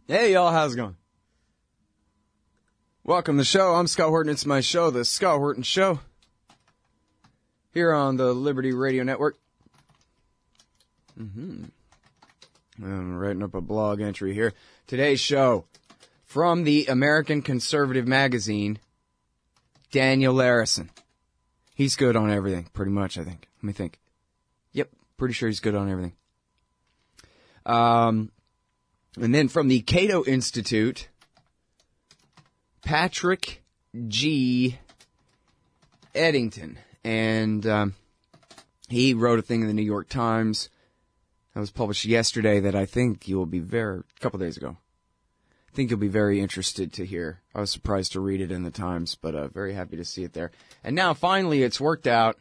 Hey, y'all, how's it going? Welcome to the show. I'm Scott Horton. It's my show, The Scott Horton Show, here on the Liberty Radio Network. I'm writing up a blog entry here. Today's show, from the American Conservative Magazine, Daniel Larison. He's good on everything, pretty much, I think. Let me think. Yep, pretty sure he's good on everything. And then from the Cato Institute, Patrick G. Eddington. And he wrote a thing in the New York Times that was published yesterday that I think you'll be a couple days ago. I think you'll be very interested to hear. I was surprised to read it in the Times, but very happy to see it there. And now, finally, it's worked out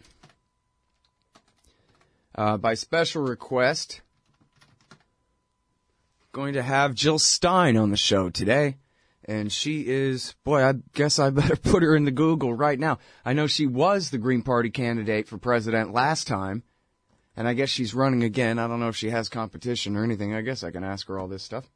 by special request. Going to have Jill Stein on the show today, and she is, boy, I guess I better put her into Google right now. I know she was the Green Party candidate for president last time, and I guess she's running again. I don't know if she has competition or anything. I guess I can ask her all this stuff.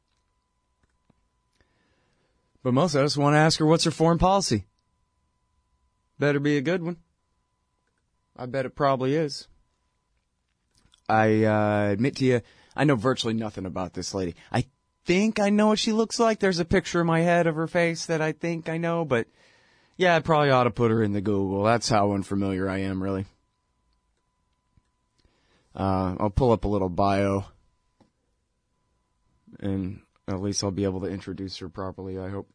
But most of us want to ask her what's her foreign policy. Better be a good one. I bet it probably is. I admit to you, I know virtually nothing about this lady. I think I know what she looks like. There's a picture in my head of her face that I think I know, but yeah, I probably ought to put her in the Google. That's how unfamiliar I am, really. I'll pull up a little bio, and at least I'll be able to introduce her properly, I hope,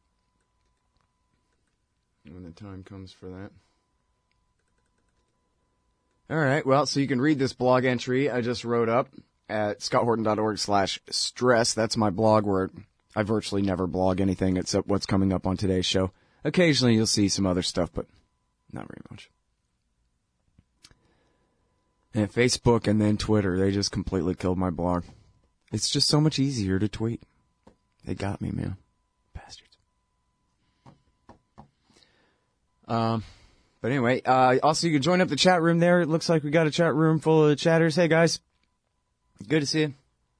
when the time comes for that. All right, well, so you can read this blog entry I just wrote up at scotthorton.org/stress. That's my blog where I virtually never blog anything except what's coming up on today's show. Occasionally you'll see some other stuff, but not very much. And Facebook and then Twitter, they just completely killed my blog. It's just so much easier to tweet. They got me, man. Bastards. But anyway, also you can join up the chat room there. It looks like we got a chat room full of chatters. Hey, guys. Good to see you.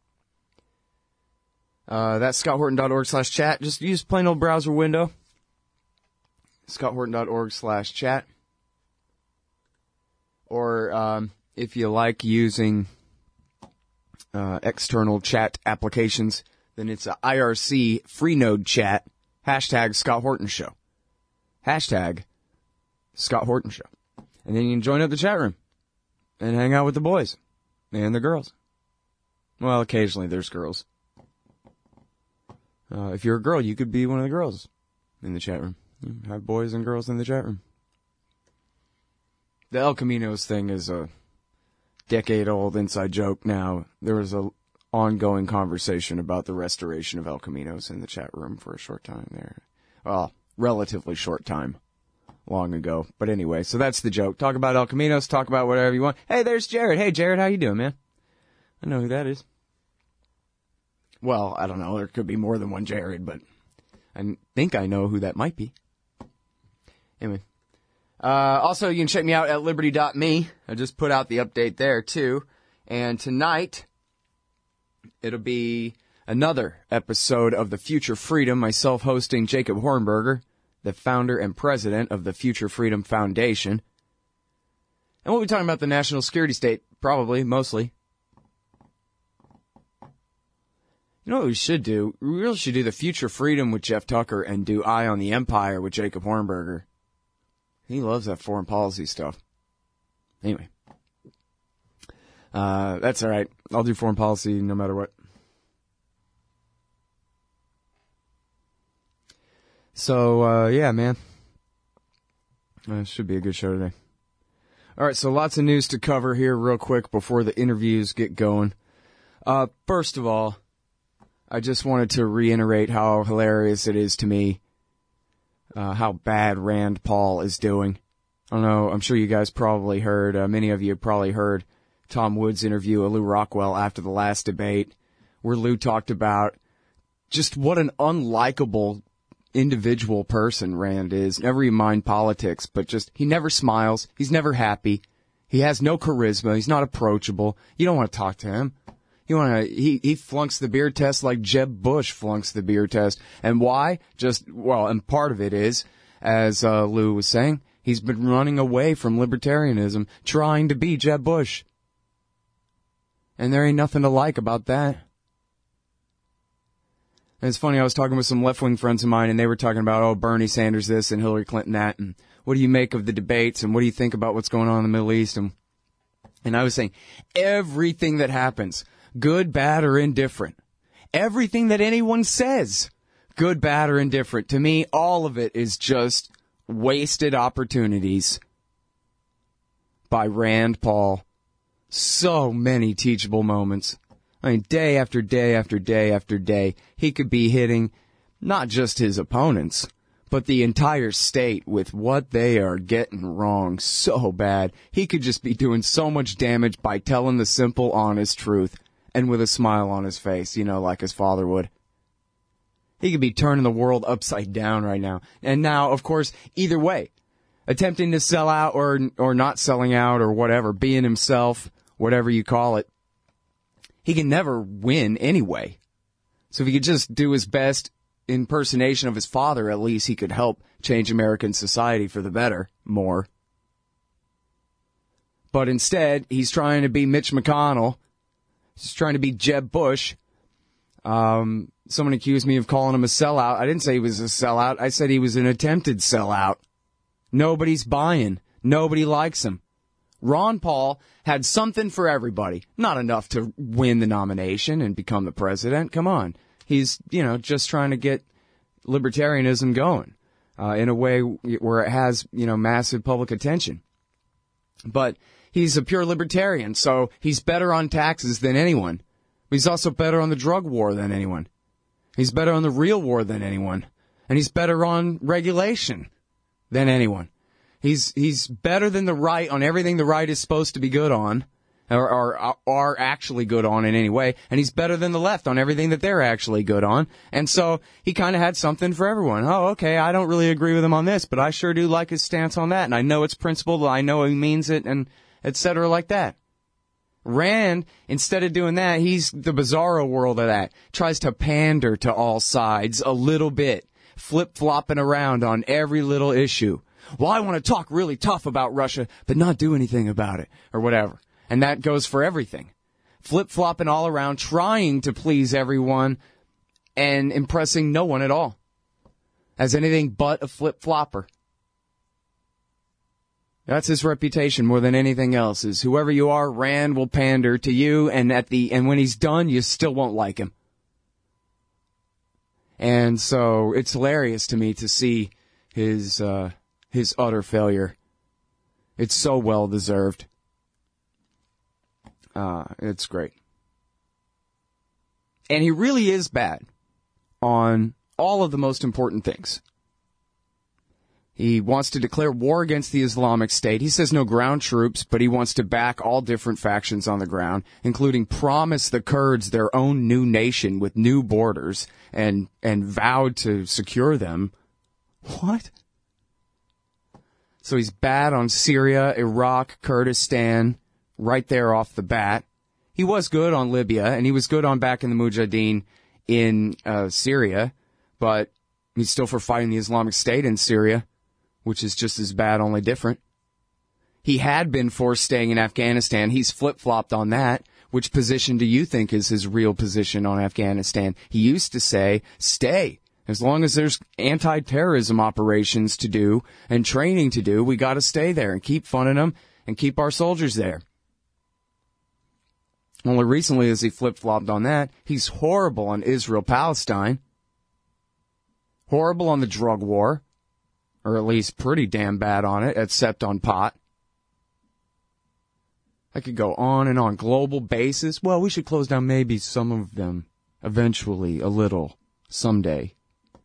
That's scotthorton.org/chat. Just use plain old browser window. scotthorton.org/chat. Or if you like using external chat applications, then it's a IRC Freenode chat. Hashtag Scott Horton Show. Hashtag Scott Horton Show. And then you can join up the chat room and hang out with the boys and the girls. Well, occasionally there's girls. If you're a girl, you could be one of the girls in the chat room. You have boys and girls in the chat room. The El Caminos thing is a decade-old inside joke now. There was a ongoing conversation about the restoration of El Caminos in the chat room for a short time there. Well, relatively short time. Long ago. But anyway, so that's the joke. Talk about El Caminos, talk about whatever you want. Hey, there's Jared. Hey, Jared, how you doing, man? I know who that is. Well, I don't know. There could be more than one Jared, but I think I know who that might be. Anyway. Also, you can check me out at liberty.me. I just put out the update there, too. And tonight, it'll be another episode of The Future Freedom, myself hosting Jacob Hornberger, the founder and president of the Future Freedom Foundation. And we'll be talking about the national security state, probably, mostly. You know what we should do? We really should do the Future Freedom with Jeff Tucker and do Eye on the Empire with Jacob Hornberger. He loves that foreign policy stuff. Anyway. That's all right. I'll do foreign policy no matter what. So, yeah, man. Should be a good show today. All right, so lots of news to cover here real quick before the interviews get going. First of all, I just wanted to reiterate how hilarious it is to me how bad Rand Paul is doing. I don't know, I'm sure you guys probably heard, many of you probably heard Tom Woods' interview with Lou Rockwell after the last debate, where Lou talked about just what an unlikable individual person Rand is. Never even mind politics, but just, he never smiles. He's never happy. He has no charisma. He's not approachable. You don't want to talk to him. He flunks the beer test like Jeb Bush flunks the beer test. And why? And part of it is, as Lou was saying, he's been running away from libertarianism, trying to be Jeb Bush. And there ain't nothing to like about that. And it's funny, I was talking with some left-wing friends of mine, and they were talking about, Bernie Sanders this and Hillary Clinton that, and what do you make of the debates, and what do you think about what's going on in the Middle East? And I was saying, everything that happens, good, bad, or indifferent, everything that anyone says, good, bad, or indifferent, to me, all of it is just wasted opportunities by Rand Paul. So many teachable moments. I mean, day after day after day after day, he could be hitting not just his opponents, but the entire state with what they are getting wrong so bad. He could just be doing so much damage by telling the simple, honest truth, and with a smile on his face, like his father would. He could be turning the world upside down right now. And now, of course, either way, attempting to sell out or not selling out or whatever, being himself, whatever you call it, he can never win anyway. So if he could just do his best impersonation of his father, at least he could help change American society for the better more. But instead, he's trying to be Mitch McConnell. He's trying to be Jeb Bush. Someone accused me of calling him a sellout. I didn't say he was a sellout. I said he was an attempted sellout. Nobody's buying. Nobody likes him. Ron Paul had something for everybody. Not enough to win the nomination and become the president. Come on. He's, just trying to get libertarianism going in a way where it has, massive public attention. But he's a pure libertarian, so he's better on taxes than anyone. But he's also better on the drug war than anyone. He's better on the real war than anyone. And he's better on regulation than anyone. He's better than the right on everything the right is supposed to be good on, or are actually good on in any way, and he's better than the left on everything that they're actually good on. And so he kind of had something for everyone. Oh, okay, I don't really agree with him on this, but I sure do like his stance on that, and I know it's principled, I know he means it, and et cetera like that. Rand, instead of doing that, he's the bizarro world of that. Tries to pander to all sides a little bit, flip-flopping around on every little issue. Well, I want to talk really tough about Russia, but not do anything about it, or whatever. And that goes for everything. Flip-flopping all around, trying to please everyone, and impressing no one at all. As anything but a flip-flopper. That's his reputation more than anything else, is whoever you are, Rand will pander to you, and when he's done, you still won't like him. And so, it's hilarious to me to see his utter failure. It's so well deserved. It's great. And he really is bad on all of the most important things. He wants to declare war against the Islamic State. He says no ground troops, but he wants to back all different factions on the ground, including promise the Kurds their own new nation with new borders and vowed to secure them. What? So he's bad on Syria, Iraq, Kurdistan, right there off the bat. He was good on Libya, and he was good on backing the Mujahideen in Syria, but he's still for fighting the Islamic State in Syria, which is just as bad, only different. He had been for staying in Afghanistan. He's flip-flopped on that. Which position do you think is his real position on Afghanistan? He used to say, stay. As long as there's anti-terrorism operations to do and training to do, we got to stay there and keep funding them and keep our soldiers there. Only recently as he flip-flopped on that, he's horrible on Israel-Palestine, horrible on the drug war, or at least pretty damn bad on it, except on pot. I could go on and on. Global basis, well, we should close down maybe some of them eventually, a little, someday.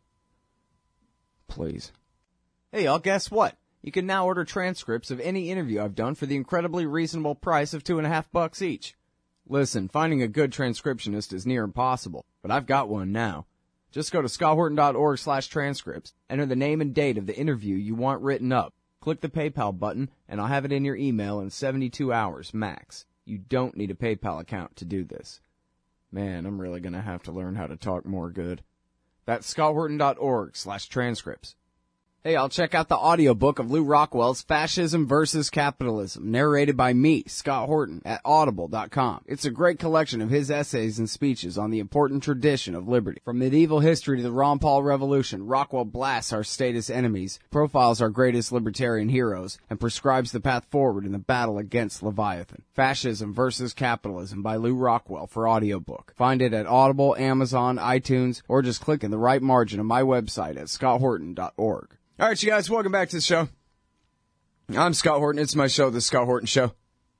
Please. Hey, y'all, guess what? You can now order transcripts of any interview I've done for the incredibly reasonable price of $2.50 each. Listen, finding a good transcriptionist is near impossible, but I've got one now. Just go to scotthorton.org/transcripts, enter the name and date of the interview you want written up, click the PayPal button, and I'll have it in your email in 72 hours max. You don't need a PayPal account to do this. Man, I'm really going to have to learn how to talk more good. That's scotthorton.org/transcripts. Hey, I'll check out the audiobook of Lew Rockwell's Fascism versus Capitalism, narrated by me, Scott Horton, at audible.com. It's a great collection of his essays and speeches on the important tradition of liberty. From medieval history to the Ron Paul Revolution, Rockwell blasts our statist enemies, profiles our greatest libertarian heroes, and prescribes the path forward in the battle against Leviathan. Fascism versus Capitalism by Lew Rockwell for audiobook. Find it at Audible, Amazon, iTunes, or just click in the right margin of my website at scotthorton.org. All right, you guys, welcome back to the show. I'm Scott Horton. It's my show, The Scott Horton Show.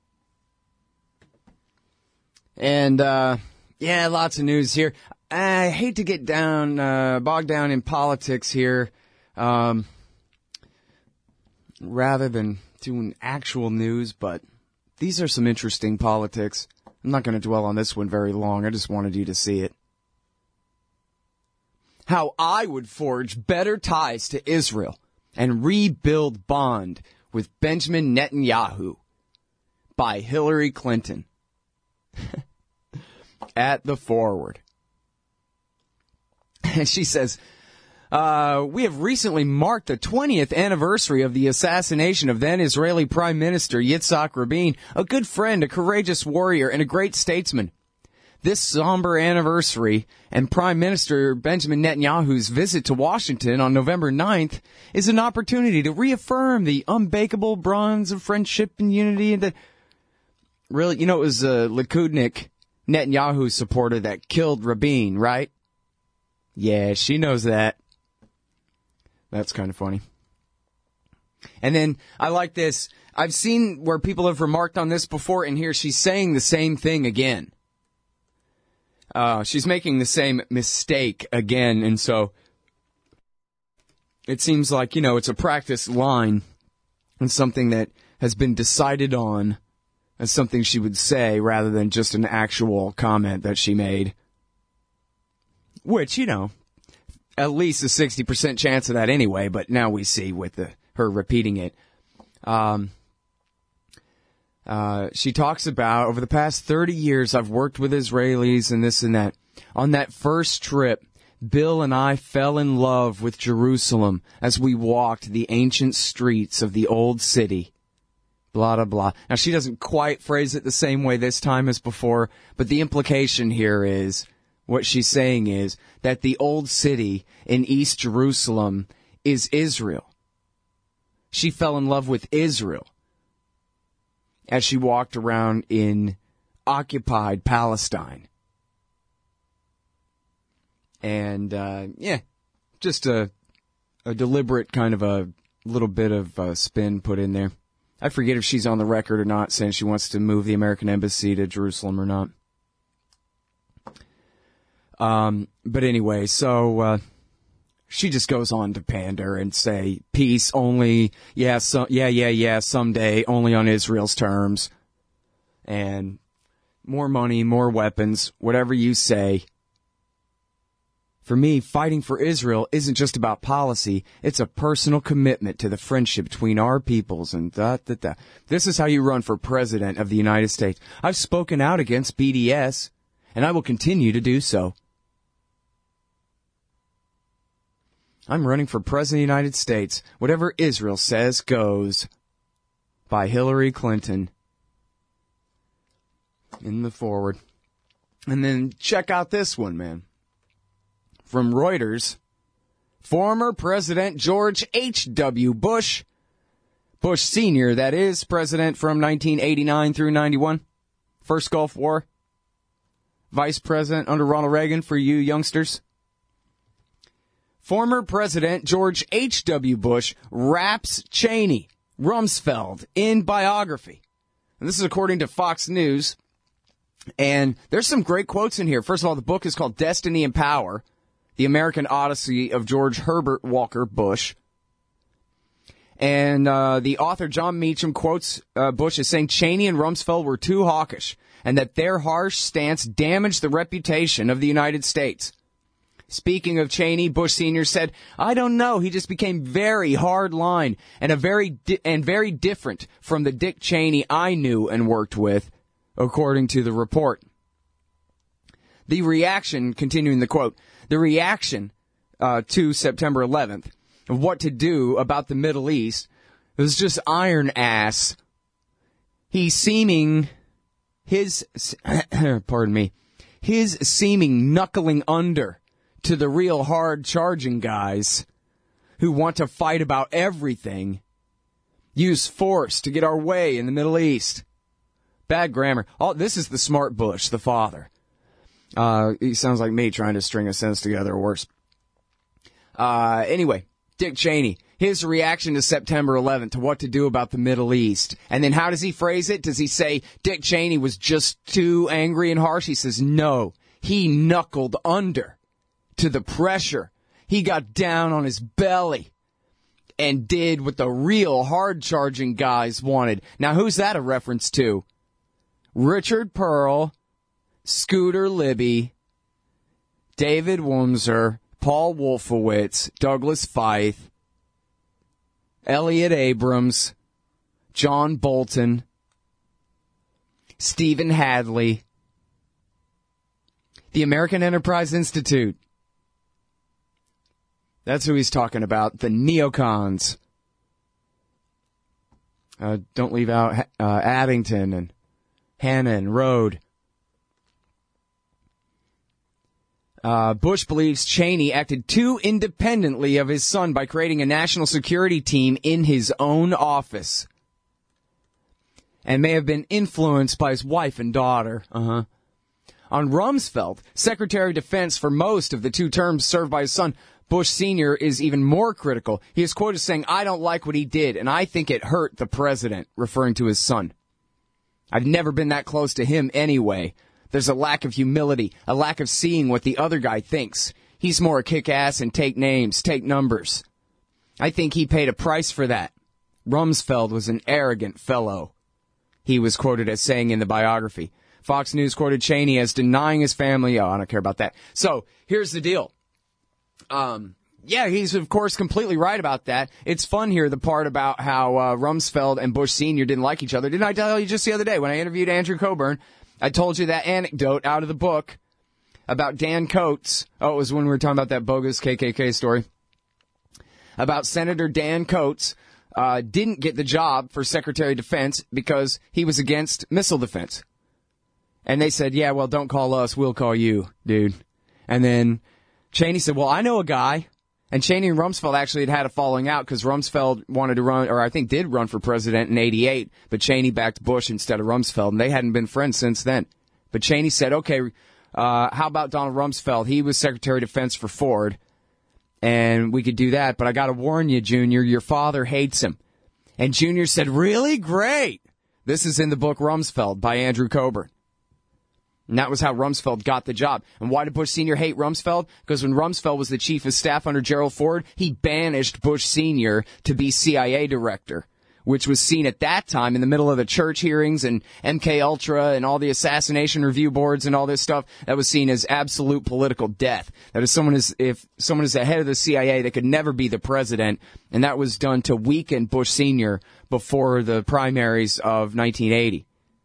And, lots of news here. I hate to get bogged down in politics here, rather than doing actual news, but these are some interesting politics. I'm not going to dwell on this one very long. I just wanted you to see it. How I would forge better ties to Israel and rebuild bond with Benjamin Netanyahu by Hillary Clinton. At the forward. And she says, we have recently marked the 20th anniversary of the assassination of then Israeli Prime Minister Yitzhak Rabin, a good friend, a courageous warrior, and a great statesman. This somber anniversary and Prime Minister Benjamin Netanyahu's visit to Washington on November 9th is an opportunity to reaffirm the unbreakable bonds of friendship and unity. And really, it was Likudnik, Netanyahu's supporter, that killed Rabin, right? Yeah, she knows that. That's kind of funny. And then I like this. I've seen where people have remarked on this before, and here she's saying the same thing again. She's making the same mistake again, and so it seems like, it's a practice line and something that has been decided on as something she would say rather than just an actual comment that she made. Which, at least a 60% chance of that anyway, but now we see with her repeating it. She talks about, over the past 30 years, I've worked with Israelis and this and that. On that first trip, Bill and I fell in love with Jerusalem as we walked the ancient streets of the old city. Blah, blah, blah. Now, she doesn't quite phrase it the same way this time as before, but the implication here is, what she's saying is, that the old city in East Jerusalem is Israel. She fell in love with Israel as she walked around in occupied Palestine. And, just a deliberate kind of a little bit of spin put in there. I forget if she's on the record or not saying she wants to move the American embassy to Jerusalem or not. But anyway, so she just goes on to pander and say, peace only, someday, only on Israel's terms. And more money, more weapons, whatever you say. For me, fighting for Israel isn't just about policy, it's a personal commitment to the friendship between our peoples and da-da-da. This is how you run for president of the United States. I've spoken out against BDS, and I will continue to do so. I'm running for president of the United States. Whatever Israel says goes. By Hillary Clinton. In the forward. And then check out this one, man. From Reuters. Former President George H.W. Bush. Bush Sr., that is, president from 1989 through 91. First Gulf War. Vice president under Ronald Reagan for you youngsters. Former President George H.W. Bush raps Cheney, Rumsfeld in biography. And this is according to Fox News. And there's some great quotes in here. First of all, the book is called Destiny and Power, The American Odyssey of George Herbert Walker Bush. And the author, John Meacham, quotes Bush as saying Cheney and Rumsfeld were too hawkish and that their harsh stance damaged the reputation of the United States. Speaking of Cheney, Bush Sr. said, I don't know, he just became very hard-line and very different from the Dick Cheney I knew and worked with, according to the report. The reaction, continuing the quote, the reaction to September 11th of what to do about the Middle East was just iron ass. He's seeming his, pardon me, his seeming knuckling under to the real hard charging guys who want to fight about everything, use force to get our way in the Middle East. Bad grammar. Oh, this is the smart Bush, the father. He sounds like me trying to string a sentence together or worse. Anyway, Dick Cheney, his reaction to September 11th, to what to do about the Middle East. And then how does he phrase it? Does he say Dick Cheney was just too angry and harsh? He says no. He knuckled under to the pressure. He got down on his belly and did what the real hard-charging guys wanted. Now, who's that a reference to? Richard Pearl, Scooter Libby, David Wurmser, Paul Wolfowitz, Douglas Feith, Elliot Abrams, John Bolton, Stephen Hadley, the American Enterprise Institute. That's who he's talking about, the neocons. Don't leave out Addington and Hannon, Rhode. Bush believes Cheney acted too independently of his son by creating a national security team in his own office, and may have been influenced by his wife and daughter. On Rumsfeld, Secretary of Defense for most of the 2 terms served by his son, Bush Sr. is even more critical. He is quoted saying, "I don't like what he did, and I think it hurt the president," referring to his son. "I've never been that close to him anyway. There's a lack of humility, a lack of seeing what the other guy thinks. He's more a kick-ass and take names, take numbers. I think he paid a price for that. Rumsfeld was an arrogant fellow," he was quoted as saying in the biography. Fox News quoted Cheney as denying his family. Oh, I don't care about that. So, here's the deal. Yeah, he's, of course, completely right about that. It's fun here, the part about how Rumsfeld and Bush Sr. didn't like each other. Didn't I tell you just the other day when I interviewed Andrew Coburn? I told you that anecdote out of the book about Dan Coates. Oh, it was when we were talking about that bogus KKK story. About Senator Dan Coates didn't get the job for Secretary of Defense because he was against missile defense. And they said, yeah, well, don't call us, we'll call you, dude. And then Cheney said, well, I know a guy. And Cheney and Rumsfeld actually had a falling out because Rumsfeld wanted to run, or I think did run for president in '88, but Cheney backed Bush instead of Rumsfeld, and they hadn't been friends since then. But Cheney said, okay, how about Donald Rumsfeld? He was Secretary of Defense for Ford, and we could do that, but I got to warn you, Junior, your father hates him. And Junior said, really? Great. This is in the book Rumsfeld by Andrew Coburn. And that was how Rumsfeld got the job. And why did Bush Sr. hate Rumsfeld? Because when Rumsfeld was the chief of staff under Gerald Ford, he banished Bush Sr. to be CIA director, which was seen at that time in the middle of the church hearings and MK Ultra and all the assassination review boards and all this stuff. That was seen as absolute political death. That if someone is the head of the CIA, they could never be the president. And that was done to weaken Bush Sr. before the primaries of 1980.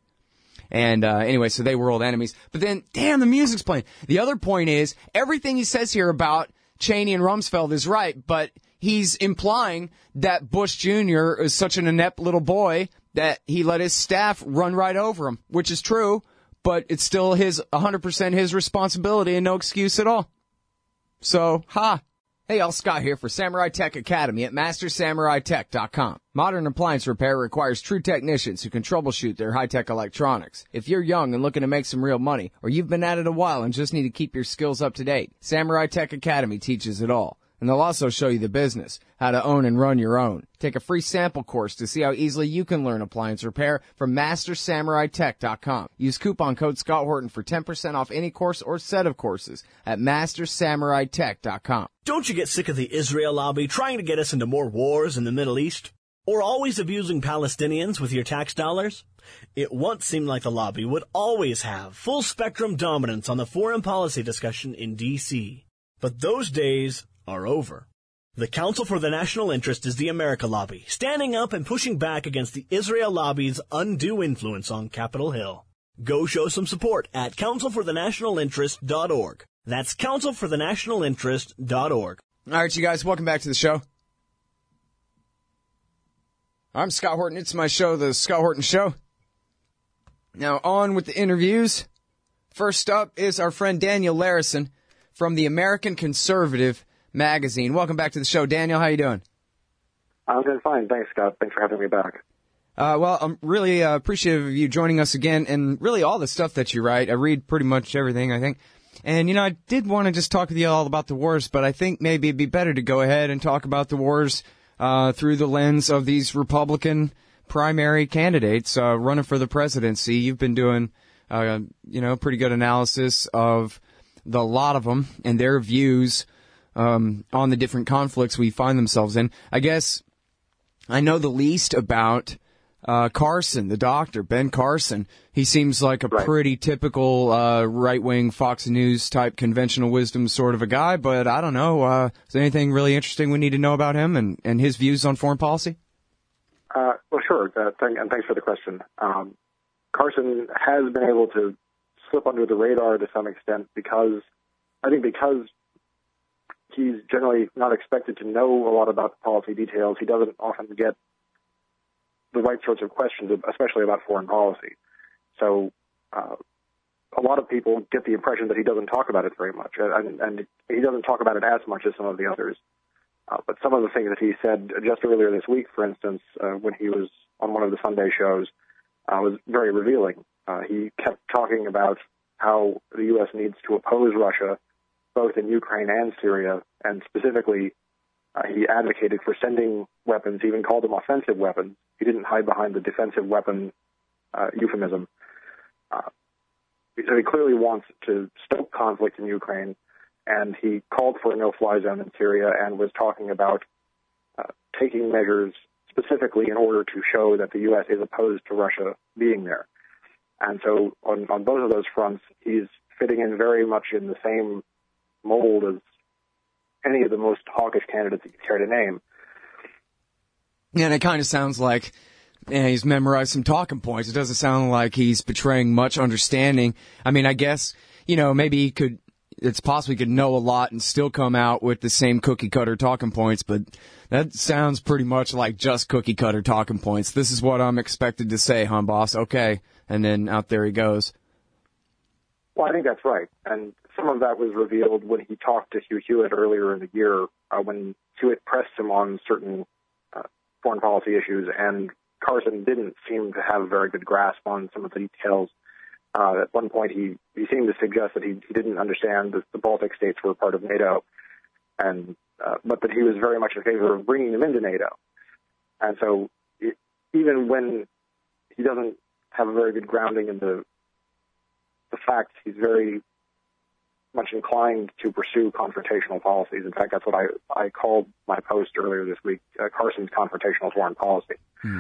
And anyway, so they were old enemies. But then, damn, the music's playing. The other point is, everything he says here about Cheney and Rumsfeld is right, but he's implying that Bush Jr. is such an inept little boy that he let his staff run right over him, which is true, but it's still 100% his responsibility and no excuse at all. So, Hey, y'all, Scott here for Samurai Tech Academy at MasterSamuraiTech.com. Modern appliance repair requires true technicians who can troubleshoot their high-tech electronics. If you're young and looking to make some real money, or you've been at it a while and just need to keep your skills up to date, Samurai Tech Academy teaches it all. And they'll also show you the business, how to own and run your own. Take a free sample course to see how easily you can learn appliance repair from MasterSamuraiTech.com. Use coupon code Scott Horton for 10% off any course or set of courses at MasterSamuraiTech.com. Don't you get sick of the Israel lobby trying to get us into more wars in the Middle East? Or always abusing Palestinians with your tax dollars? It once seemed like the lobby would always have full-spectrum dominance on the foreign policy discussion in D.C. But those days are over. The Council for the National Interest is the America Lobby, standing up and pushing back against the Israel lobby's undue influence on Capitol Hill. Go show some support at councilforthenationalinterest.org. That's councilforthenationalinterest.org. All right, you guys, welcome back to the show. I'm Scott Horton. It's my show, The Scott Horton Show. Now, on with the interviews. First up is our friend Daniel Larison from the American Conservative magazine. Welcome back to the show. Daniel, how you doing? I'm doing fine. Thanks, Scott. Thanks for having me back. Well, I'm really appreciative of you joining us again, and really all the stuff that you write. I read pretty much everything, I think. And, I did want to just talk with you all about the wars, but I think maybe it'd be better to go ahead and talk about the wars through the lens of these Republican primary candidates running for the presidency. You've been doing, pretty good analysis of the lot of them and their views on the different conflicts we find themselves in. I guess I know the least about Carson, the doctor, Ben Carson. He seems like a pretty typical right-wing Fox News type conventional wisdom sort of a guy, but I don't know. Is there anything really interesting we need to know about him and his views on foreign policy? Well, sure, and thanks for the question. Carson has been able to slip under the radar to some extent because he's generally not expected to know a lot about policy details. He doesn't often get the right sorts of questions, especially about foreign policy. So a lot of people get the impression that he doesn't talk about it very much, and he doesn't talk about it as much as some of the others. But some of the things that he said just earlier this week, for instance, when he was on one of the Sunday shows, was very revealing. He kept talking about how the U.S. needs to oppose Russia, both in Ukraine and Syria, and specifically he advocated for sending weapons, he even called them offensive weapons. He didn't hide behind the defensive weapon euphemism. So he clearly wants to stoke conflict in Ukraine, and he called for a no-fly zone in Syria and was talking about taking measures specifically in order to show that the U.S. is opposed to Russia being there. And so on both of those fronts, he's fitting in very much in the same mold as any of the most hawkish candidates you care to name. Yeah, and it kind of sounds like he's memorized some talking points. It doesn't sound like he's betraying much understanding. I mean, I guess, maybe it's possible he could know a lot and still come out with the same cookie-cutter talking points, but that sounds pretty much like just cookie-cutter talking points. This is what I'm expected to say, huh, boss? Okay. And then out there he goes. Well, I think that's right. And some of that was revealed when he talked to Hugh Hewitt earlier in the year, when Hewitt pressed him on certain foreign policy issues, and Carson didn't seem to have a very good grasp on some of the details. At one point, he seemed to suggest that he didn't understand that the Baltic states were part of NATO, and but that he was very much in favor of bringing them into NATO. And so even when he doesn't have a very good grounding in the facts, he's very much inclined to pursue confrontational policies. In fact, that's what I called my post earlier this week, Carson's confrontational foreign policy. Hmm.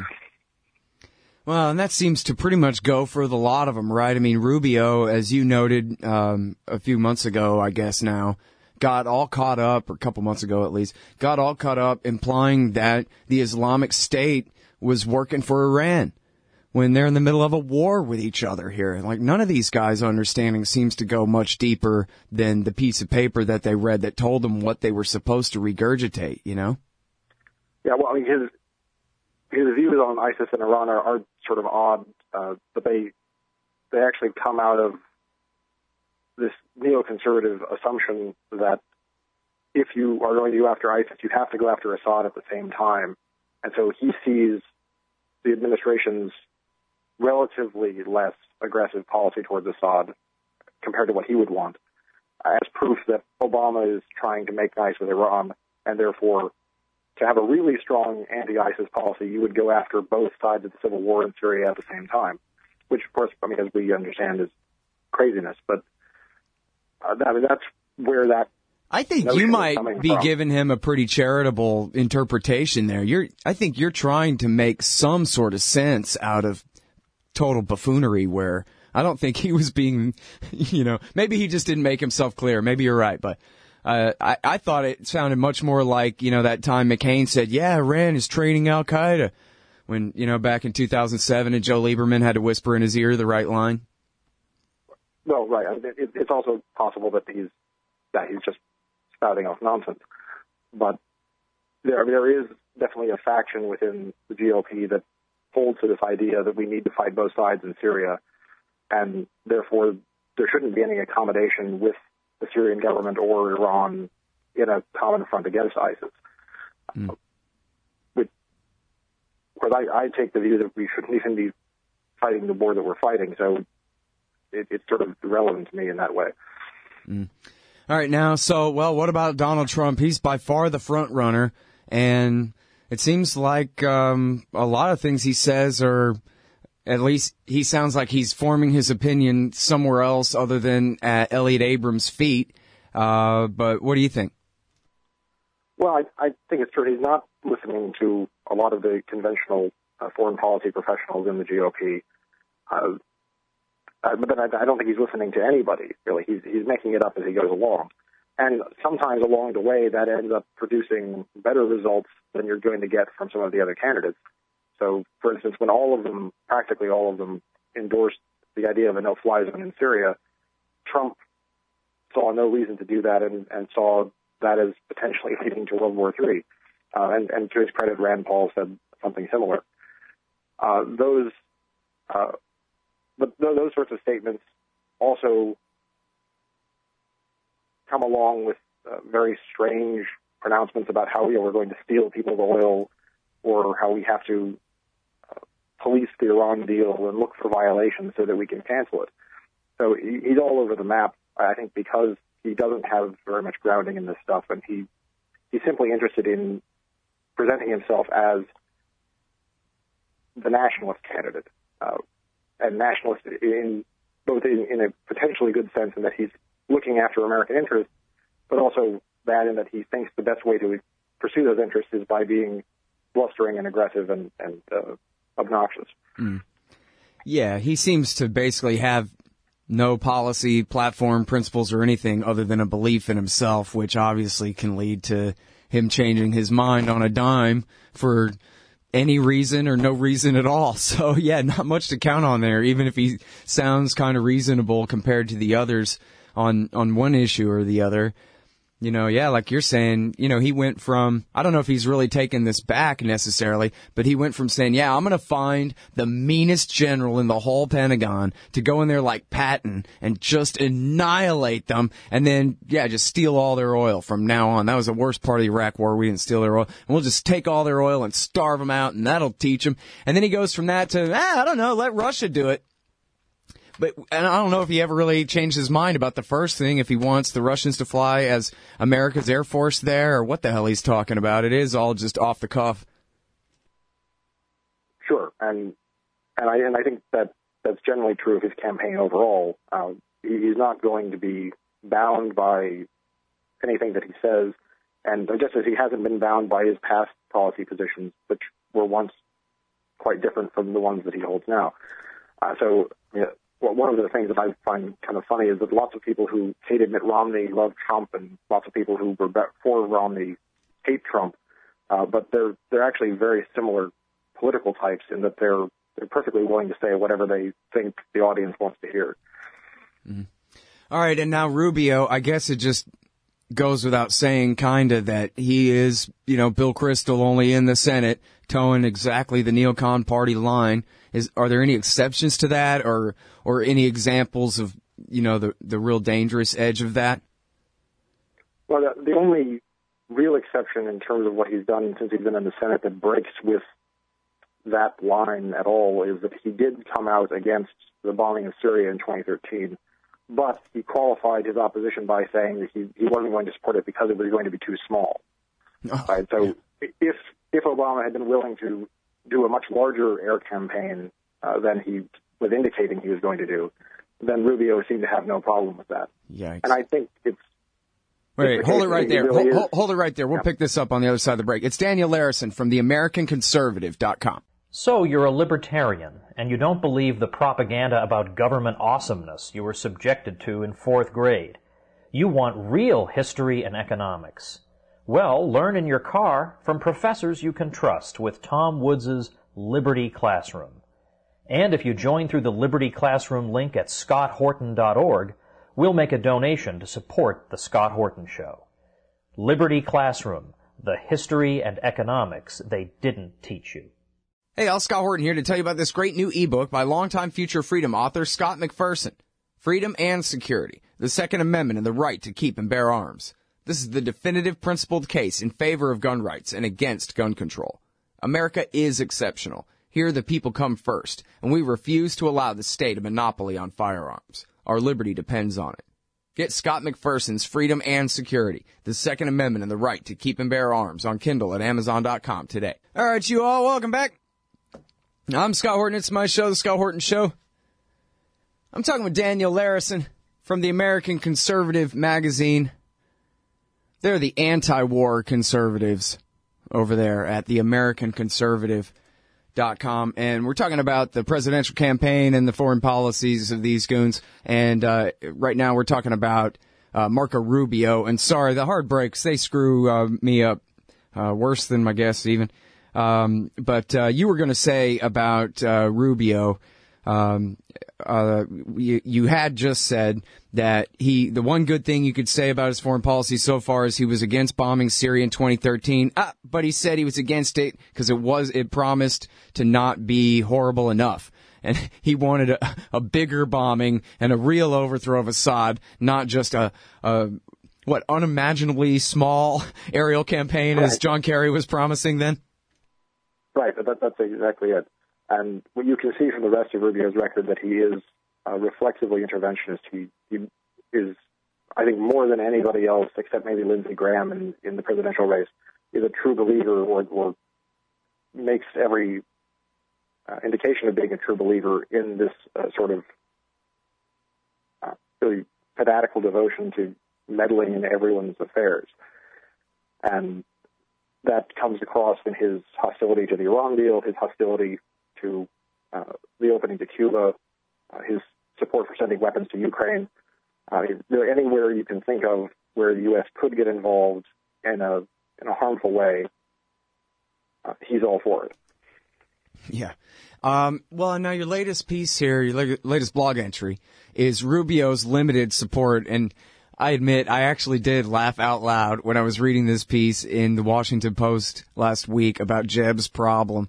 Well, and that seems to pretty much go for the lot of them, right? I mean, Rubio, as you noted a few months ago, I guess now, got all caught up, or a couple months ago at least, got all caught up implying that the Islamic State was working for Iran when they're in the middle of a war with each other here. Like, none of these guys' understanding seems to go much deeper than the piece of paper that they read that told them what they were supposed to regurgitate, Yeah, well, I mean, his views on ISIS and Iran are sort of odd, but they actually come out of this neoconservative assumption that if you are going to go after ISIS, you have to go after Assad at the same time. And so he sees the administration's relatively less aggressive policy towards Assad compared to what he would want as proof that Obama is trying to make nice with Iran, and therefore to have a really strong anti-ISIS policy, you would go after both sides of the civil war in Syria at the same time, which, of course, I mean, as we understand, is craziness. But that's where that. I think you might be giving him a pretty charitable interpretation there. I think you're trying to make some sort of sense out of total buffoonery, where I don't think he was being, maybe he just didn't make himself clear. Maybe you're right, but I thought it sounded much more like, that time McCain said, yeah, Iran is training Al-Qaeda when, back in 2007 and Joe Lieberman had to whisper in his ear the right line. Well, right. I mean, it's also possible that he's just spouting off nonsense. But there is definitely a faction within the GOP that holds to this idea that we need to fight both sides in Syria, and therefore there shouldn't be any accommodation with the Syrian government or Iran in a common front against ISIS. Whereas I take the view that we shouldn't even be fighting the war that we're fighting, so it's sort of irrelevant to me in that way. All right, now, what about Donald Trump? He's by far the front runner, and it seems like a lot of things he says are, at least he sounds like he's forming his opinion somewhere else other than at Elliot Abrams' feet. But what do you think? Well, I think it's true. He's not listening to a lot of the conventional foreign policy professionals in the GOP. But then I don't think he's listening to anybody, really. He's making it up as he goes along. And sometimes along the way, that ends up producing better results than you're going to get from some of the other candidates. So, for instance, when practically all of them, endorsed the idea of a no-fly zone in Syria, Trump saw no reason to do that and saw that as potentially leading to World War III. And to his credit, Rand Paul said something similar. But those sorts of statements also come along with very strange pronouncements about how we're going to steal people's oil, or how we have to police the Iran deal and look for violations so that we can cancel it. So he's all over the map, I think, because he doesn't have very much grounding in this stuff, and he's simply interested in presenting himself as the nationalist candidate, and nationalist in a potentially good sense in that he's looking after American interests, but also bad in that he thinks the best way to pursue those interests is by being blustering and aggressive and obnoxious. Yeah, he seems to basically have no policy, platform, principles, or anything other than a belief in himself, which obviously can lead to him changing his mind on a dime for any reason or no reason at all. So, yeah, not much to count on there, even if he sounds kind of reasonable compared to the others on one issue or the other. You know, yeah, like you're saying, you know, he went from, I don't know if he's really taken this back necessarily, but he went from saying, yeah, I'm going to find the meanest general in the whole Pentagon to go in there like Patton and just annihilate them, and then, yeah, just steal all their oil from now on. That was the worst part of the Iraq War. We didn't steal their oil. And we'll just take all their oil and starve them out, and that'll teach them. And then he goes from that to, I don't know, let Russia do it. And I don't know if he ever really changed his mind about the first thing, if he wants the Russians to fly as America's Air Force there, or what the hell he's talking about. It is all just off the cuff. Sure, and I think that's generally true of his campaign overall. He's not going to be bound by anything that he says, and just as he hasn't been bound by his past policy positions, which were once quite different from the ones that he holds now. One of the things that I find kind of funny is that lots of people who hated Mitt Romney love Trump, and lots of people who were for Romney hate Trump. But they're actually very similar political types in that they're perfectly willing to say whatever they think the audience wants to hear. Mm-hmm. All right, and now Rubio, I guess it just goes without saying, kind of, that he is, Bill Kristol only in the Senate, towing exactly the neocon party line. Are there any exceptions to that, or any examples of, the real dangerous edge of that? Well, the only real exception in terms of what he's done since he's been in the Senate that breaks with that line at all is that he did come out against the bombing of Syria in 2013, but he qualified his opposition by saying that he wasn't going to support it because it was going to be too small. Oh, right? So if Obama had been willing to do a much larger air campaign than he was indicating he was going to do, then Rubio seemed to have no problem with that. Yikes. And I think it's... Wait, hold it right there. Really hold it right there. We'll pick this up on the other side of the break. It's Daniel Larison from theamericanconservative.com. So you're a libertarian, and you don't believe the propaganda about government awesomeness you were subjected to in 4th grade. You want real history and economics. Well, learn in your car from professors you can trust with Tom Woods' Liberty Classroom. And if you join through the Liberty Classroom link at scotthorton.org, we'll make a donation to support The Scott Horton Show. Liberty Classroom, the history and economics they didn't teach you. Hey, Al, Scott Horton here to tell you about this great new ebook by longtime Future Freedom author Scott McPherson. Freedom and Security, the Second Amendment and the Right to Keep and Bear Arms. This is the definitive principled case in favor of gun rights and against gun control. America is exceptional. Here the people come first, and we refuse to allow the state a monopoly on firearms. Our liberty depends on it. Get Scott McPherson's Freedom and Security, the Second Amendment and the Right to Keep and Bear Arms on Kindle at Amazon.com today. All right, you all, welcome back. I'm Scott Horton. It's my show, The Scott Horton Show. I'm talking with Daniel Larison from the American Conservative magazine. They're the anti-war conservatives over there at the AmericanConservative.com. And we're talking about the presidential campaign and the foreign policies of these goons. And right now we're talking about Marco Rubio. And sorry, the hard breaks, they screw me up worse than my guests even. But you were going to say about Rubio, you had just said that the one good thing you could say about his foreign policy so far is he was against bombing Syria in 2013. But he said he was against it because it promised to not be horrible enough. And he wanted a bigger bombing and a real overthrow of Assad, not just unimaginably small aerial campaign as John Kerry was promising then? Right, that's exactly it. And what you can see from the rest of Rubio's record that he is reflexively interventionist. He is, I think, more than anybody else, except maybe Lindsey Graham in the presidential race, is a true believer or makes every indication of being a true believer in this sort of really fanatical devotion to meddling in everyone's affairs. And that comes across in his hostility to the Iran deal, his hostility to the opening to Cuba, his support for sending weapons to Ukraine. Anywhere you can think of where the U.S. could get involved in a harmful way, he's all for it. Yeah. Well, now your latest piece here, your latest blog entry, is Rubio's limited support. And I admit, I actually did laugh out loud when I was reading this piece in the Washington Post last week about Jeb's problems,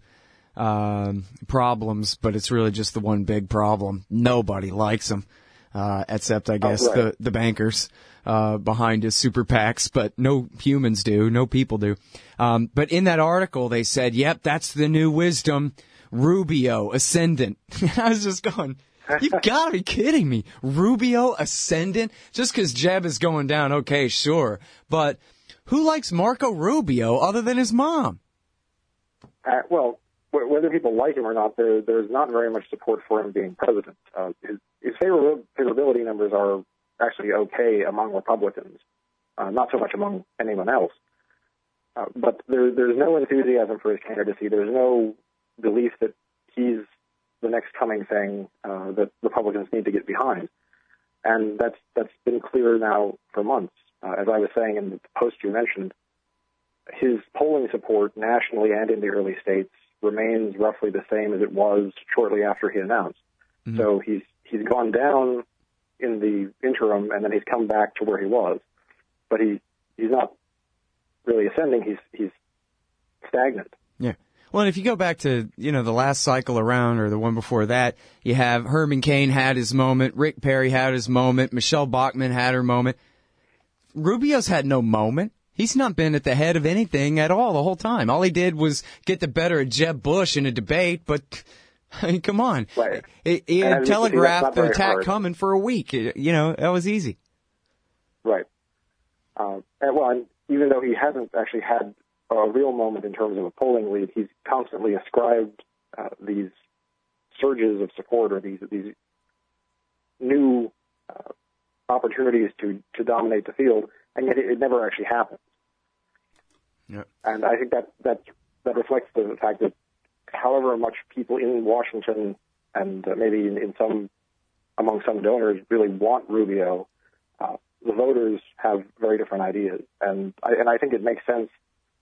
but it's really just the one big problem. Nobody likes him, except, I guess, the bankers behind his super PACs, but no humans do, no people do. But in that article, they said, yep, that's the new wisdom, Rubio ascendant. I was just going, you've got to be kidding me. Rubio ascendant? Just because Jeb is going down, okay, sure. But who likes Marco Rubio other than his mom? Well, whether people like him or not, there's not very much support for him being president. His favorability numbers are actually okay among Republicans, not so much among anyone else. But there's no enthusiasm for his candidacy. There's no belief that he's the next coming thing that Republicans need to get behind. And that's been clear now for months. As I was saying in the post you mentioned, his polling support nationally and in the early states remains roughly the same as it was shortly after he announced. Mm-hmm. So he's gone down in the interim, and then he's come back to where he was. But he's not really ascending. He's stagnant. Yeah. Well, and if you go back to, the last cycle around or the one before that, you have Herman Cain had his moment, Rick Perry had his moment, Michelle Bachmann had her moment. Rubio's had no moment. He's not been at the head of anything at all the whole time. All he did was get the better of Jeb Bush in a debate, but, I mean, come on. Right. He had telegraphed the attack coming for a week. That was easy. Right. And even though he hasn't actually had a real moment in terms of a polling lead, he's constantly ascribed these surges of support or these new opportunities to dominate the field, and yet it never actually happens. Yep. And I think that reflects the fact that however much people in Washington and maybe among some donors really want Rubio, the voters have very different ideas, and I think it makes sense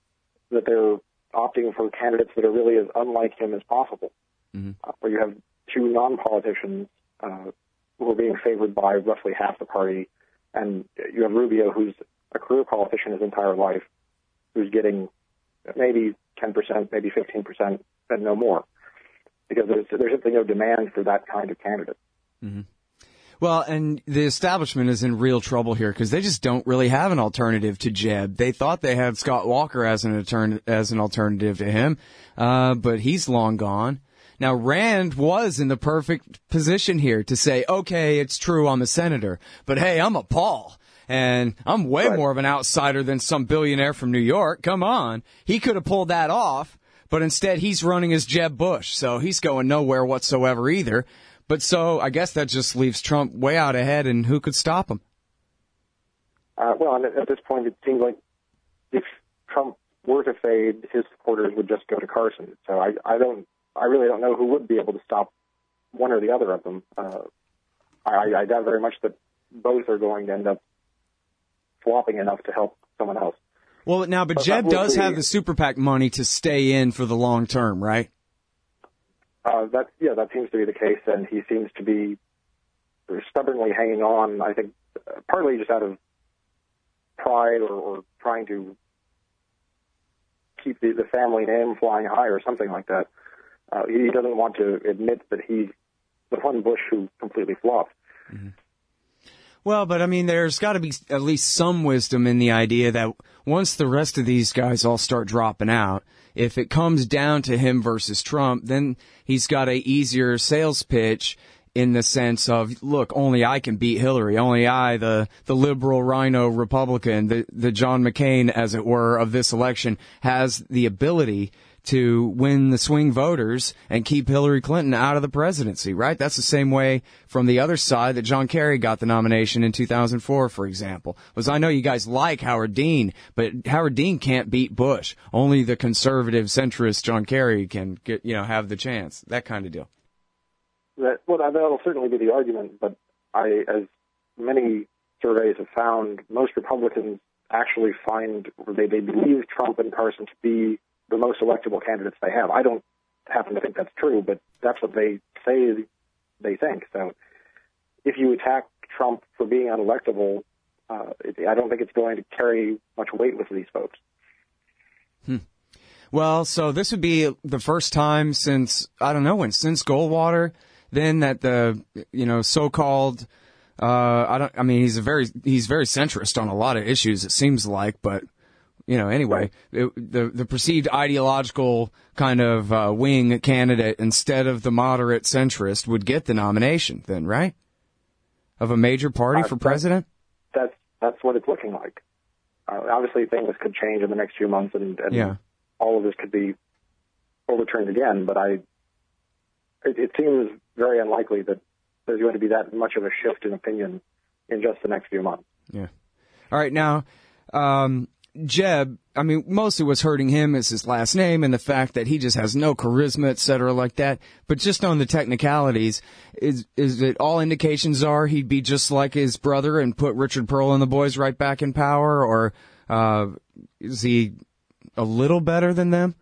that they're opting for candidates that are really as unlike him as possible. Mm-hmm. Where you have two non-politicians who are being favored by roughly half the party, and you have Rubio, who's a career politician his entire life, who's getting maybe 10%, maybe 15%, and no more, because there's simply no demand for that kind of candidate. Mm-hmm. Well, and the establishment is in real trouble here because they just don't really have an alternative to Jeb. They thought they had Scott Walker as an alternative to him, but he's long gone. Now, Rand was in the perfect position here to say, okay, it's true, I'm a senator, but hey, I'm a Paul, and I'm way more of an outsider than some billionaire from New York. Come on. He could have pulled that off, but instead he's running as Jeb Bush, so he's going nowhere whatsoever either. But so I guess that just leaves Trump way out ahead, and who could stop him? Well, and at this point, it seems like if Trump were to fade, his supporters would just go to Carson. So I really don't know who would be able to stop one or the other of them. I doubt very much that both are going to end up flopping enough to help someone else. Well, now, but Jeb does have the super PAC money to stay in for the long term, right? That seems to be the case, and he seems to be stubbornly hanging on, I think, partly just out of pride or trying to keep the family name flying high or something like that. He doesn't want to admit that he's the one Bush who completely flopped. Mm-hmm. Well, but I mean, there's got to be at least some wisdom in the idea that once the rest of these guys all start dropping out, if it comes down to him versus Trump, then he's got a easier sales pitch in the sense of, look, only I can beat Hillary. Only I, the liberal rhino Republican, the John McCain, as it were, of this election, has the ability to win the swing voters and keep Hillary Clinton out of the presidency, right? That's the same way from the other side that John Kerry got the nomination in 2004, for example. Was I know you guys like Howard Dean, but Howard Dean can't beat Bush. Only the conservative centrist John Kerry can have the chance. That kind of deal. That'll certainly be the argument, but as many surveys have found, most Republicans actually they believe Trump and Carson to be the most electable candidates they have. I don't happen to think that's true, but that's what they say they think. So if you attack Trump for being unelectable, I don't think it's going to carry much weight with these folks. Well, so this would be the first time since Goldwater, then that the so-called he's very centrist on a lot of issues, it seems like, but anyway, the perceived ideological kind of wing candidate instead of the moderate centrist would get the nomination then, right? Of a major party for president? That's what it's looking like. Obviously, things could change in the next few months, and all of this could be overturned again, but it seems very unlikely that there's going to be that much of a shift in opinion in just the next few months. Yeah. All right, now, Jeb, mostly what's hurting him is his last name and the fact that he just has no charisma, et cetera, like that. But just on the technicalities, is it all indications are he'd be just like his brother and put Richard Pearl and the boys right back in power, or is he a little better than them?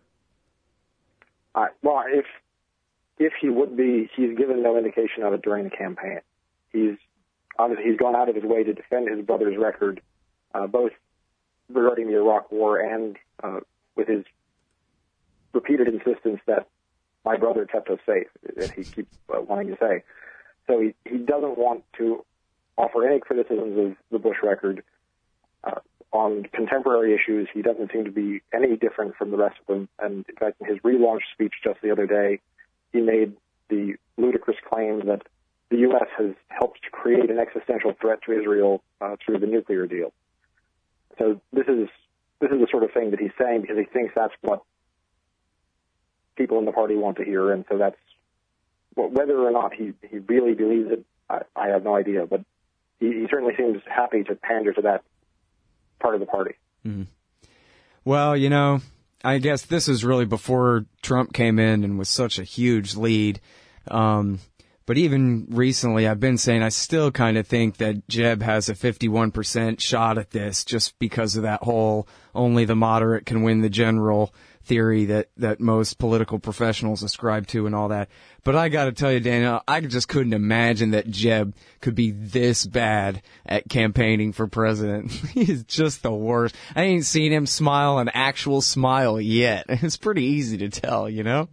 Well, if he would be, he's given no indication of it during the campaign. He's gone out of his way to defend his brother's record, both regarding the Iraq War and with his repeated insistence that my brother kept us safe, that he keeps wanting to say. So he doesn't want to offer any criticisms of the Bush record. On contemporary issues, he doesn't seem to be any different from the rest of them. And in fact, in his relaunch speech just the other day, he made the ludicrous claim that the U.S. has helped to create an existential threat to Israel through the nuclear deal. So this is the sort of thing that he's saying because he thinks that's what people in the party want to hear, and so that's whether or not he really believes it. I have no idea, but he certainly seems happy to pander to that part of the party. Mm-hmm. Well, I guess this is really before Trump came in and was such a huge lead. But even recently, I've been saying I still kind of think that Jeb has a 51% shot at this just because of that whole only the moderate can win the general theory that most political professionals ascribe to and all that. But I got to tell you, Daniel, I just couldn't imagine that Jeb could be this bad at campaigning for president. He's just the worst. I ain't seen him smile an actual smile yet. It's pretty easy to tell, you know?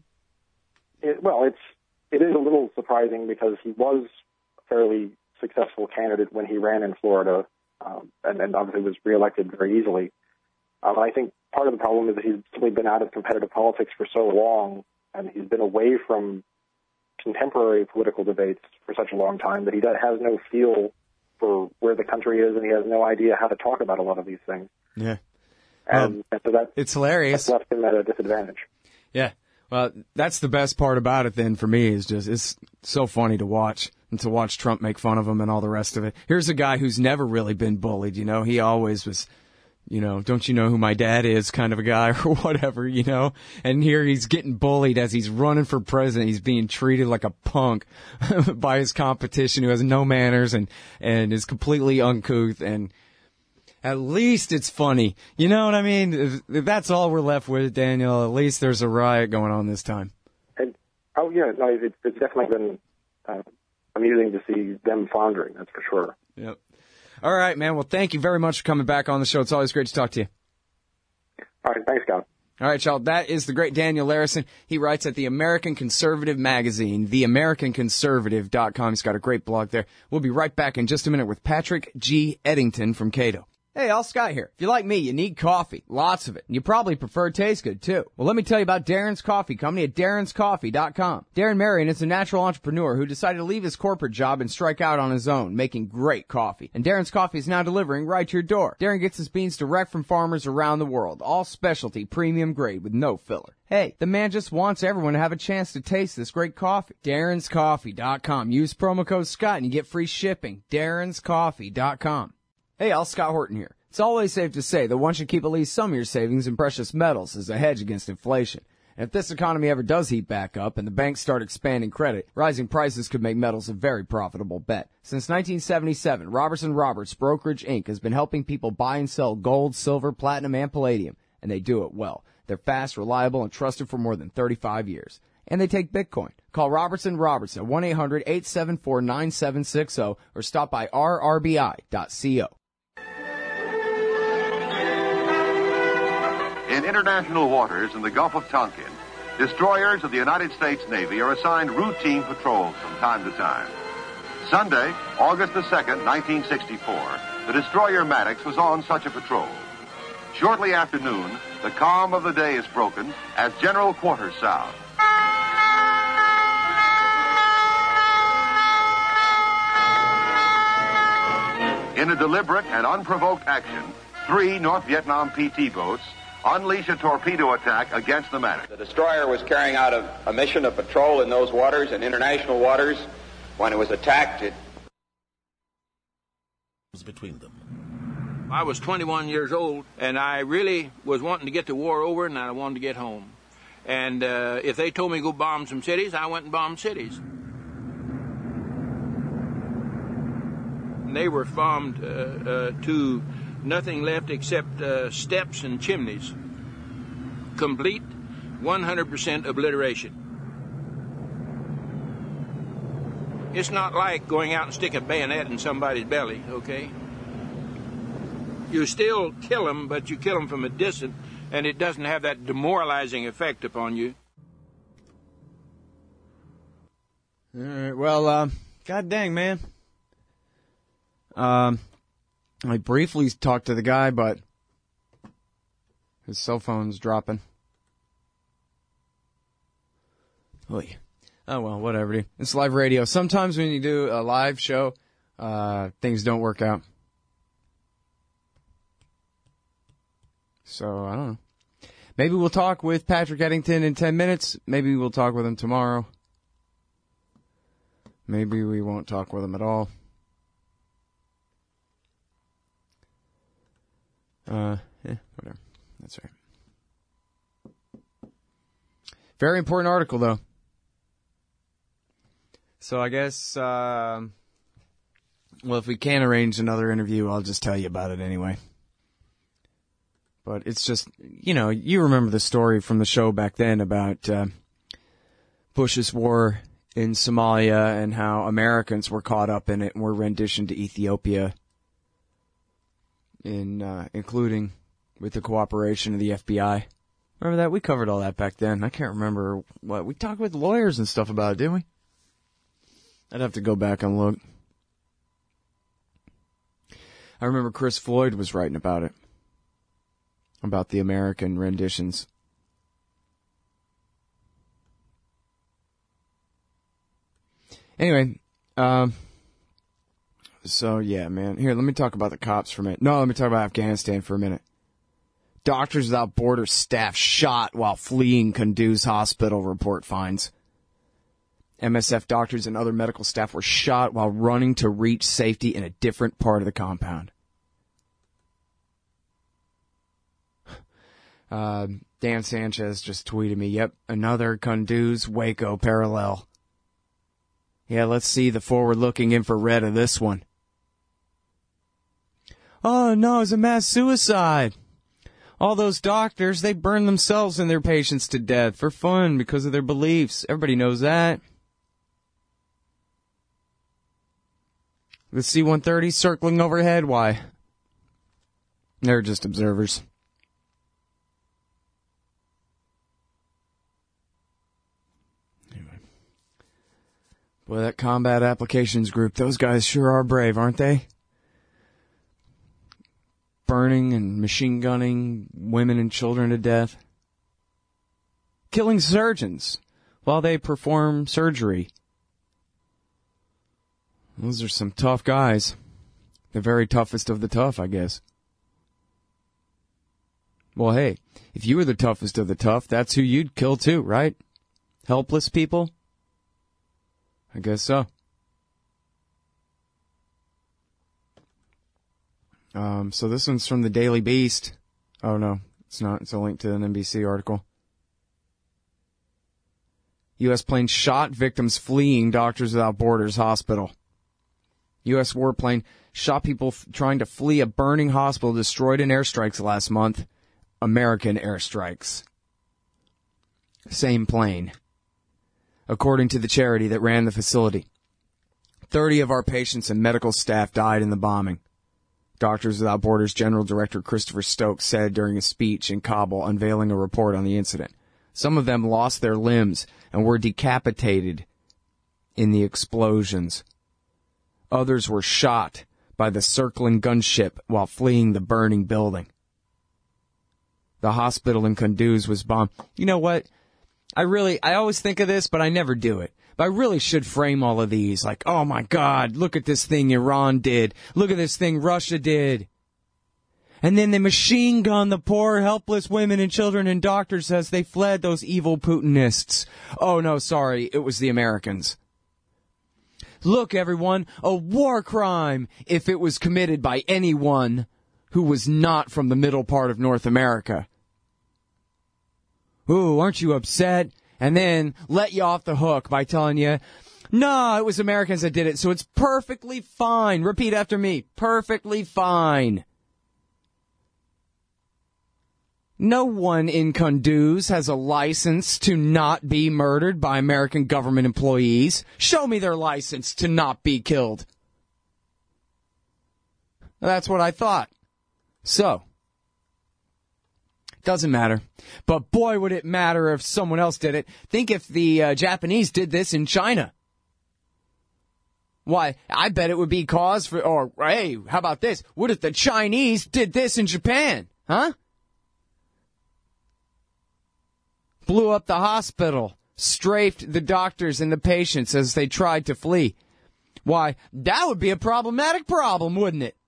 It is a little surprising because he was a fairly successful candidate when he ran in Florida, and obviously was reelected very easily. I think part of the problem is that he's simply been out of competitive politics for so long, and he's been away from contemporary political debates for such a long time that he has no feel for where the country is, and he has no idea how to talk about a lot of these things. Yeah. And so it's hilarious. That's left him at a disadvantage. Yeah. Well, that's the best part about it then for me is just, it's so funny to watch and to watch Trump make fun of him and all the rest of it. Here's a guy who's never really been bullied, you know, he always was, you know, don't you know who my dad is kind of a guy or whatever, you know, and here he's getting bullied as he's running for president. He's being treated like a punk by his competition who has no manners and is completely uncouth, and at least it's funny. You know what I mean? If that's all we're left with, Daniel, at least there's a riot going on this time. And, it's definitely been amusing to see them floundering, that's for sure. Yep. All right, man. Well, thank you very much for coming back on the show. It's always great to talk to you. All right. Thanks, Scott. All right, y'all. That is the great Daniel Larison. He writes at the American Conservative magazine, theamericanconservative.com. He's got a great blog there. We'll be right back in just a minute with Patrick G. Eddington from Cato. Hey, all Scott here. If you're like me, you need coffee. Lots of it. And you probably prefer it taste good, too. Well, let me tell you about Darren's Coffee Company at darrenscoffee.com. Darren Marion is a natural entrepreneur who decided to leave his corporate job and strike out on his own, making great coffee. And Darren's Coffee is now delivering right to your door. Darren gets his beans direct from farmers around the world. All specialty, premium grade with no filler. Hey, the man just wants everyone to have a chance to taste this great coffee. darrenscoffee.com. Use promo code Scott and you get free shipping. darrenscoffee.com. Hey, all, Scott Horton here. It's always safe to say that one should keep at least some of your savings in precious metals as a hedge against inflation. And if this economy ever does heat back up and the banks start expanding credit, rising prices could make metals a very profitable bet. Since 1977, Robertson Roberts Brokerage Inc. has been helping people buy and sell gold, silver, platinum, and palladium, and they do it well. They're fast, reliable, and trusted for more than 35 years. And they take Bitcoin. Call Robertson Roberts at 1-800-874-9760 or stop by rrbi.co. In international waters in the Gulf of Tonkin, destroyers of the United States Navy are assigned routine patrols from time to time. Sunday, August the 2nd, 1964, the destroyer Maddox was on such a patrol. Shortly after noon, the calm of the day is broken as general quarters sound. In a deliberate and unprovoked action, 3 North Vietnam PT boats unleash a torpedo attack against the Maddox. The destroyer was carrying out a mission of patrol in those waters, in international waters. When it was attacked, it was between them. I was 21 years old, and I really was wanting to get the war over, and I wanted to get home. And if they told me to go bomb some cities, I went and bombed cities. And they were bombed to nothing left except steps and chimneys. Complete 100% obliteration. It's not like going out and stick a bayonet in somebody's belly, okay? You still kill them, but you kill them from a distance, and it doesn't have that demoralizing effect upon you. All right, well, god dang, man. I briefly talked to the guy, but his cell phone's dropping. Oy. Oh, well, whatever, dude. It's live radio. Sometimes when you do a live show, things don't work out. So, I don't know. Maybe we'll talk with Patrick Eddington in 10 minutes. Maybe we'll talk with him tomorrow. Maybe we won't talk with him at all. Whatever. That's right. Very important article, though. So I guess, well, if we can't arrange another interview, I'll just tell you about it anyway. But it's just, you remember the story from the show back then about Bush's war in Somalia and how Americans were caught up in it and were renditioned to Ethiopia, including with the cooperation of the FBI. Remember that? We covered all that back then. I can't remember what. We talked with lawyers and stuff about it, didn't we? I'd have to go back and look. I remember Chris Floyd was writing about it. About the American renditions. Anyway, so yeah, man. Here, let me talk about the cops for a minute. No, let me talk about Afghanistan for a minute. Doctors Without Borders staff shot while fleeing Kunduz hospital, report finds. MSF doctors and other medical staff were shot while running to reach safety in a different part of the compound. Dan Sanchez just tweeted me, yep, another Kunduz Waco parallel. Yeah, let's see the forward-looking infrared of this one. Oh, no, it's a mass suicide. All those doctors, they burn themselves and their patients to death for fun because of their beliefs. Everybody knows that. The C-130 circling overhead, why? They're just observers. Boy, that Combat Applications Group, those guys sure are brave, aren't they? Burning and machine gunning women and children to death. Killing surgeons while they perform surgery. Those are some tough guys. The very toughest of the tough, I guess. Well, hey, if you were the toughest of the tough, that's who you'd kill too, right? Helpless people? I guess so. So this one's from the Daily Beast. Oh, no, it's not. It's a link to an NBC article. U.S. plane shot victims fleeing Doctors Without Borders hospital. U.S. warplane shot people trying to flee a burning hospital destroyed in airstrikes last month. American airstrikes. Same plane. According to the charity that ran the facility. 30 of our patients and medical staff died in the bombing. Doctors Without Borders General Director Christopher Stokes said during a speech in Kabul unveiling a report on the incident. Some of them lost their limbs and were decapitated in the explosions. Others were shot by the circling gunship while fleeing the burning building. The hospital in Kunduz was bombed. You know what? I always think of this, but I never do it. But I really should frame all of these like, oh my God, look at this thing Iran did. Look at this thing Russia did. And then they machine gun the poor, helpless women and children and doctors as they fled those evil Putinists. Oh no, sorry, it was the Americans. Look, everyone, a war crime if it was committed by anyone who was not from the middle part of North America. Ooh, aren't you upset? And then let you off the hook by telling you, no, it was Americans that did it, so it's perfectly fine. Repeat after me. Perfectly fine. No one in Kunduz has a license to not be murdered by American government employees. Show me their license to not be killed. That's what I thought. So, doesn't matter. But boy, would it matter if someone else did it. Think if the Japanese did this in China. Why, I bet it would be cause for, or hey, how about this? What if the Chinese did this in Japan? Huh? Blew up the hospital, strafed the doctors and the patients as they tried to flee. Why, that would be a problematic problem, wouldn't it?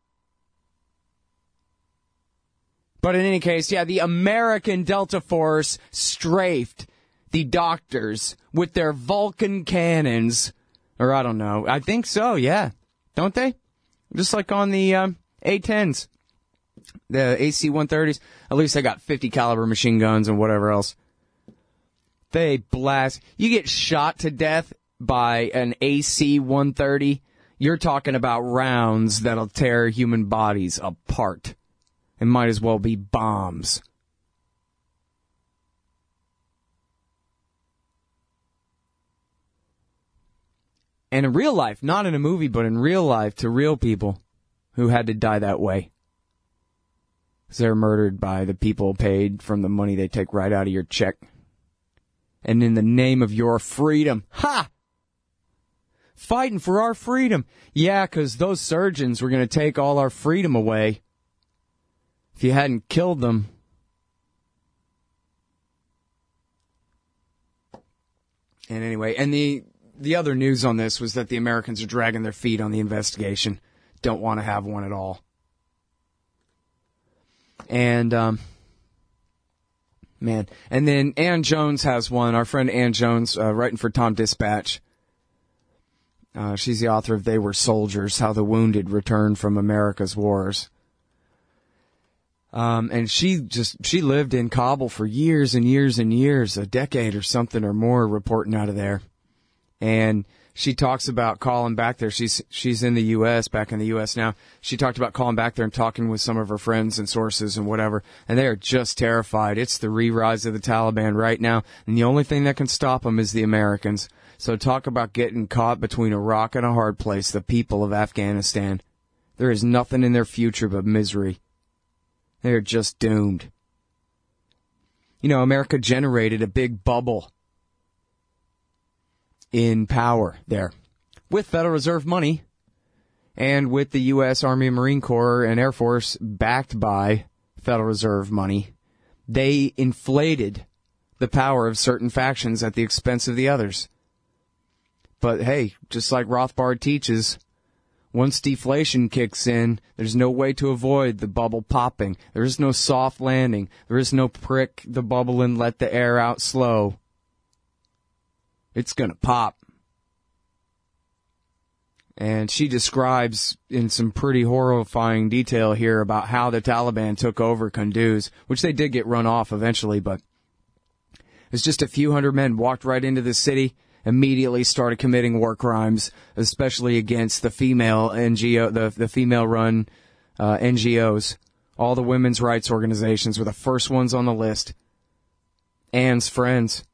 But in any case, yeah, the American Delta Force strafed the doctors with their Vulcan cannons. Or I don't know. I think so, yeah. Don't they? Just like on the A-10s. The AC-130s. At least they got 50 caliber machine guns and whatever else. They blast. You get shot to death by an AC-130, you're talking about rounds that'll tear human bodies apart. It might as well be bombs. And in real life, not in a movie, but in real life, to real people who had to die that way. Because they're murdered by the people paid from the money they take right out of your check. And in the name of your freedom. Ha! Fighting for our freedom. Yeah, because those surgeons were going to take all our freedom away if you hadn't killed them. And anyway, and the other news on this was that the Americans are dragging their feet on the investigation. Don't want to have one at all. And, man. And then Ann Jones has one. Our friend Ann Jones, writing for Tom Dispatch. She's the author of They Were Soldiers, How the Wounded Return from America's Wars. And she lived in Kabul for years and years and years, a decade or something or more, reporting out of there. And she talks about calling back there. She's in the U.S., back in the U.S. now. She talked about calling back there and talking with some of her friends and sources and whatever. And they are just terrified. It's the re-rise of the Taliban right now. And the only thing that can stop them is the Americans. So talk about getting caught between a rock and a hard place, the people of Afghanistan. There is nothing in their future but misery. They're just doomed. You know, America generated a big bubble in power there with Federal Reserve money and with the U.S. Army and Marine Corps and Air Force backed by Federal Reserve money. They inflated the power of certain factions at the expense of the others. But hey, just like Rothbard teaches, once deflation kicks in, there's no way to avoid the bubble popping. There is no soft landing. There is no prick the bubble and let the air out slow. It's gonna pop. And she describes in some pretty horrifying detail here about how the Taliban took over Kunduz, which they did get run off eventually, but it's just a few hundred men walked right into the city, immediately started committing war crimes, especially against the female NGO, the female-run NGOs. All the women's rights organizations were the first ones on the list. Ann's friends.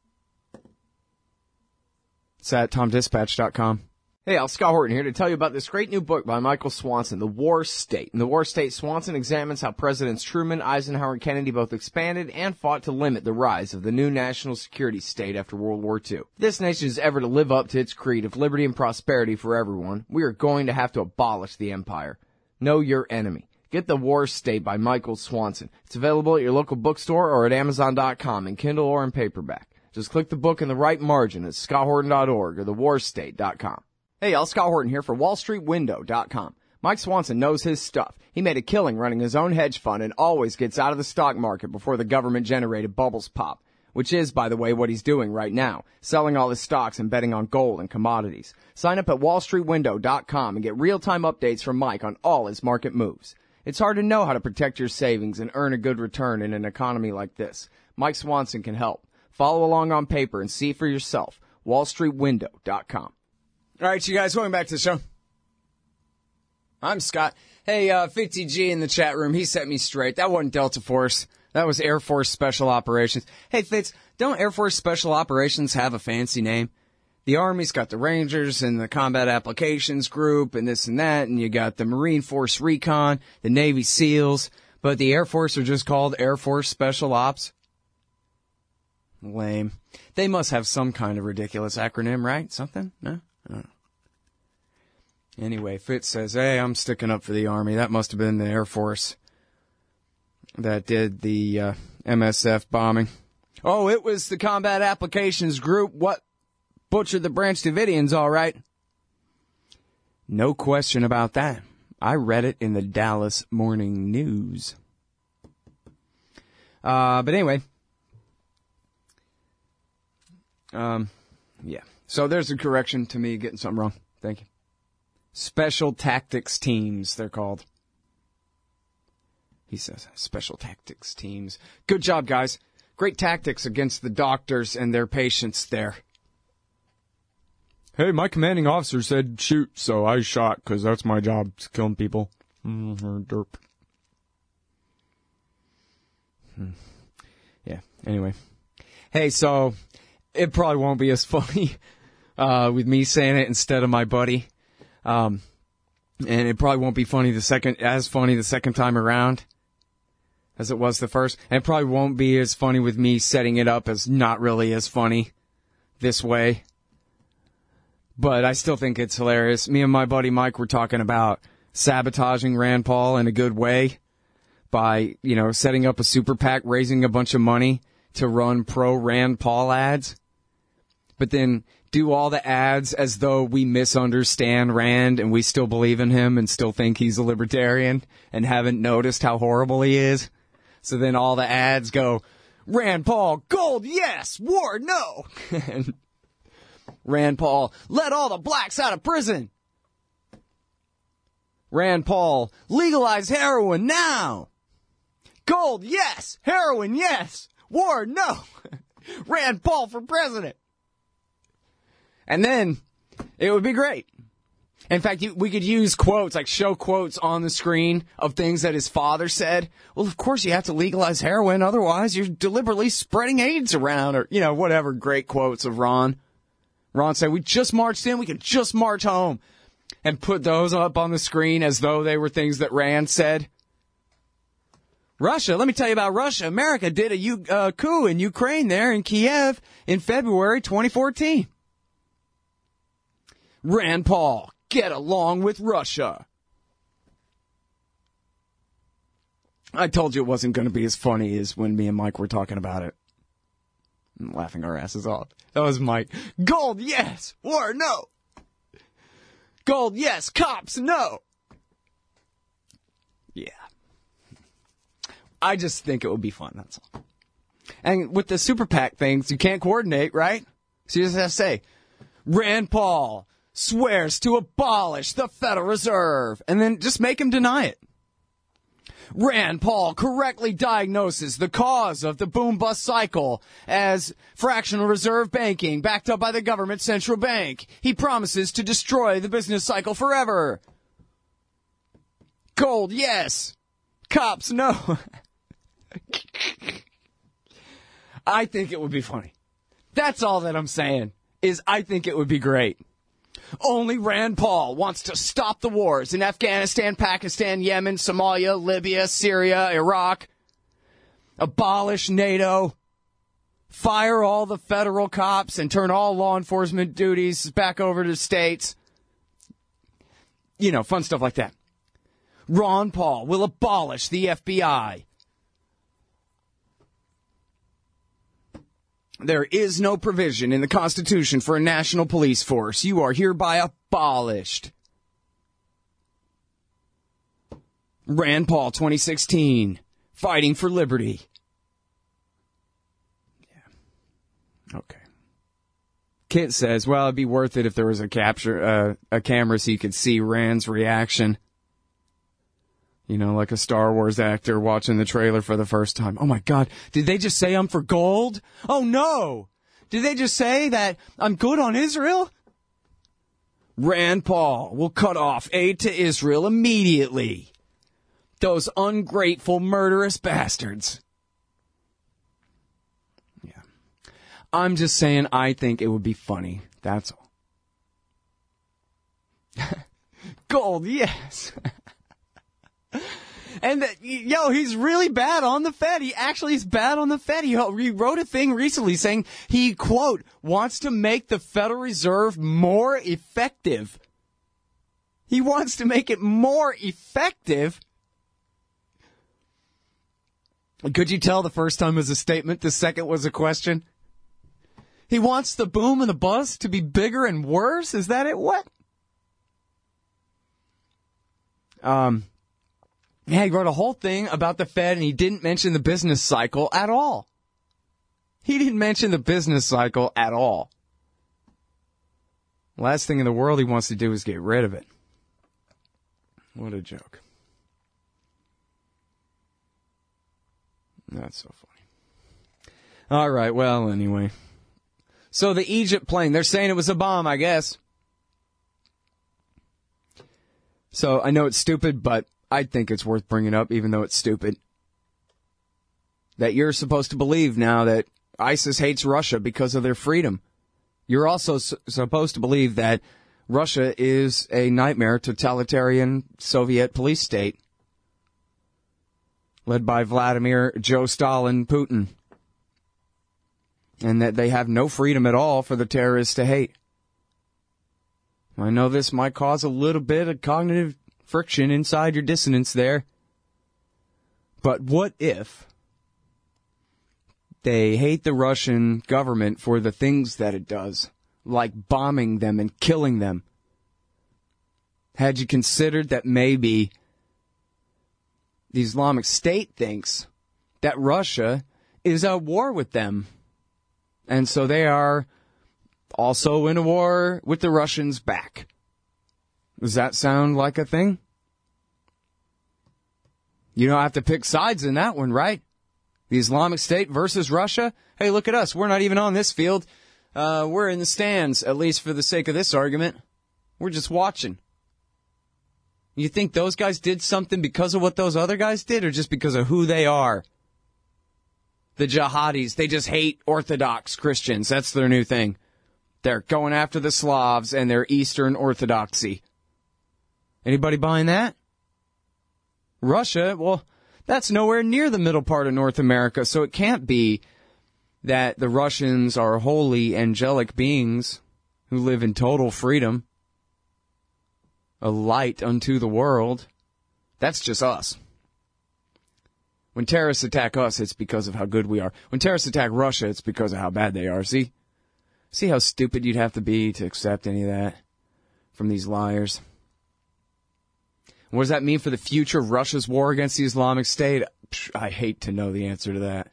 It's at TomDispatch.com. Hey, Al, Scott Horton here to tell you about this great new book by Michael Swanson, The War State. In The War State, Swanson examines how Presidents Truman, Eisenhower, and Kennedy both expanded and fought to limit the rise of the new national security state after World War II. If this nation is ever to live up to its creed of liberty and prosperity for everyone, we are going to have to abolish the empire. Know your enemy. Get The War State by Michael Swanson. It's available at your local bookstore or at Amazon.com in Kindle or in paperback. Just click the book in the right margin at scotthorton.org or thewarstate.com. Hey, y'all, Scott Horton here for WallStreetWindow.com. Mike Swanson knows his stuff. He made a killing running his own hedge fund and always gets out of the stock market before the government-generated bubbles pop, which is, by the way, what he's doing right now, selling all his stocks and betting on gold and commodities. Sign up at WallStreetWindow.com and get real-time updates from Mike on all his market moves. It's hard to know how to protect your savings and earn a good return in an economy like this. Mike Swanson can help. Follow along on paper and see for yourself. WallStreetWindow.com. All right, you guys, welcome back to the show. I'm Scott. Hey, 50G in the chat room, he set me straight. That wasn't Delta Force. That was Air Force Special Operations. Hey, Fitz, don't Air Force Special Operations have a fancy name? The Army's got the Rangers and the Combat Applications Group and this and that, and you got the Marine Force Recon, the Navy SEALs, but the Air Force are just called Air Force Special Ops? Lame. They must have some kind of ridiculous acronym, right? Something? No? Anyway, Fitz says, hey, I'm sticking up for the Army. That must have been the Air Force that did the MSF bombing. Oh, it was the Combat Applications Group. What? Butchered the Branch Davidians, all right. No question about that. I read it in the Dallas Morning News. But anyway. Yeah. So there's a correction to me getting something wrong. Thank you. Special Tactics Teams, they're called. He says, Special Tactics Teams. Good job, guys. Great tactics against the doctors and their patients there. hey, my commanding officer said shoot, so I shot because that's my job, killing people. Derp. Yeah, anyway. Hey, so it probably won't be as funny with me saying it instead of my buddy. And it probably won't be as funny the second time around as it was the first. And it probably won't be as funny with me setting it up as not really as funny this way. But I still think it's hilarious. Me and my buddy Mike were talking about sabotaging Rand Paul in a good way by, setting up a super PAC, raising a bunch of money to run pro-Rand Paul ads. But then do all the ads as though we misunderstand Rand and we still believe in him and still think he's a libertarian and haven't noticed how horrible he is. So then all the ads go, Rand Paul, gold, yes, war, no. And Rand Paul, let all the blacks out of prison. Rand Paul, legalize heroin now. Gold, yes. Heroin, yes. War, no. Rand Paul for president. And then it would be great. In fact, we could use quotes, like show quotes on the screen of things that his father said. Well, of course you have to legalize heroin, otherwise you're deliberately spreading AIDS around, or, whatever great quotes of Ron. Ron said, we just marched in, we can just march home. And put those up on the screen as though they were things that Rand said. Russia, let me tell you about Russia. America did a coup in Ukraine there in Kiev in February 2014. Rand Paul, get along with Russia. I told you it wasn't going to be as funny as when me and Mike were talking about it. And laughing our asses off. That was Mike. Gold, yes. War, no. Gold, yes. Cops, no. Yeah. I just think it would be fun, that's all. And with the super PAC things, you can't coordinate, right? So you just have to say, Rand Paul swears to abolish the Federal Reserve. And then just make him deny it. Rand Paul correctly diagnoses the cause of the boom-bust cycle as fractional reserve banking backed up by the government central bank. He promises to destroy the business cycle forever. Gold, yes. Cops, no. I think it would be funny. That's all that I'm saying, is I think it would be great. Only Rand Paul wants to stop the wars in Afghanistan, Pakistan, Yemen, Somalia, Libya, Syria, Iraq. Abolish NATO. Fire all the federal cops and turn all law enforcement duties back over to states. Fun stuff like that. Ron Paul will abolish the FBI. There is no provision in the Constitution for a national police force. You are hereby abolished. Rand Paul, 2016. Fighting for liberty. Yeah. Okay. Kit says, well, it'd be worth it if there was a camera so you could see Rand's reaction. Like a Star Wars actor watching the trailer for the first time. Oh my God, did they just say I'm for gold? Oh no! Did they just say that I'm good on Israel? Rand Paul will cut off aid to Israel immediately. Those ungrateful, murderous bastards. Yeah. I'm just saying I think it would be funny. That's all. Gold, yes. And, he's really bad on the Fed. He actually is bad on the Fed. He wrote a thing recently saying he, quote, wants to make the Federal Reserve more effective. He wants to make it more effective? Could you tell the first time was a statement, the second was a question? He wants the boom and the bust to be bigger and worse? Is that it? What? Yeah, he wrote a whole thing about the Fed, and he didn't mention the business cycle at all. He didn't mention the business cycle at all. Last thing in the world he wants to do is get rid of it. What a joke. That's so funny. All right, well, anyway. So the Egypt plane, they're saying it was a bomb, I guess. So I know it's stupid, but I think it's worth bringing up, even though it's stupid. That you're supposed to believe now that ISIS hates Russia because of their freedom. You're also supposed to believe that Russia is a nightmare totalitarian Soviet police state led by Vladimir Joe Stalin Putin, and that they have no freedom at all for the terrorists to hate. I know this might cause a little bit of cognitive friction inside your dissonance there, but what if they hate the Russian government for the things that it does, like bombing them and killing them? Had you considered that maybe the Islamic State thinks that Russia is at war with them, and so they are also in a war with the Russians back? Does that sound like a thing? You don't have to pick sides in that one, right? The Islamic State versus Russia? Hey, look at us. We're not even on this field. We're in the stands, at least for the sake of this argument. We're just watching. You think those guys did something because of what those other guys did, or just because of who they are? The jihadis, they just hate Orthodox Christians. That's their new thing. They're going after the Slavs and their Eastern Orthodoxy. Anybody buying that? Russia, well, that's nowhere near the middle part of North America, so it can't be that the Russians are holy, angelic beings who live in total freedom, a light unto the world. That's just us. When terrorists attack us, it's because of how good we are. When terrorists attack Russia, it's because of how bad they are. See how stupid you'd have to be to accept any of that from these liars? What does that mean for the future of Russia's war against the Islamic State? I hate to know the answer to that.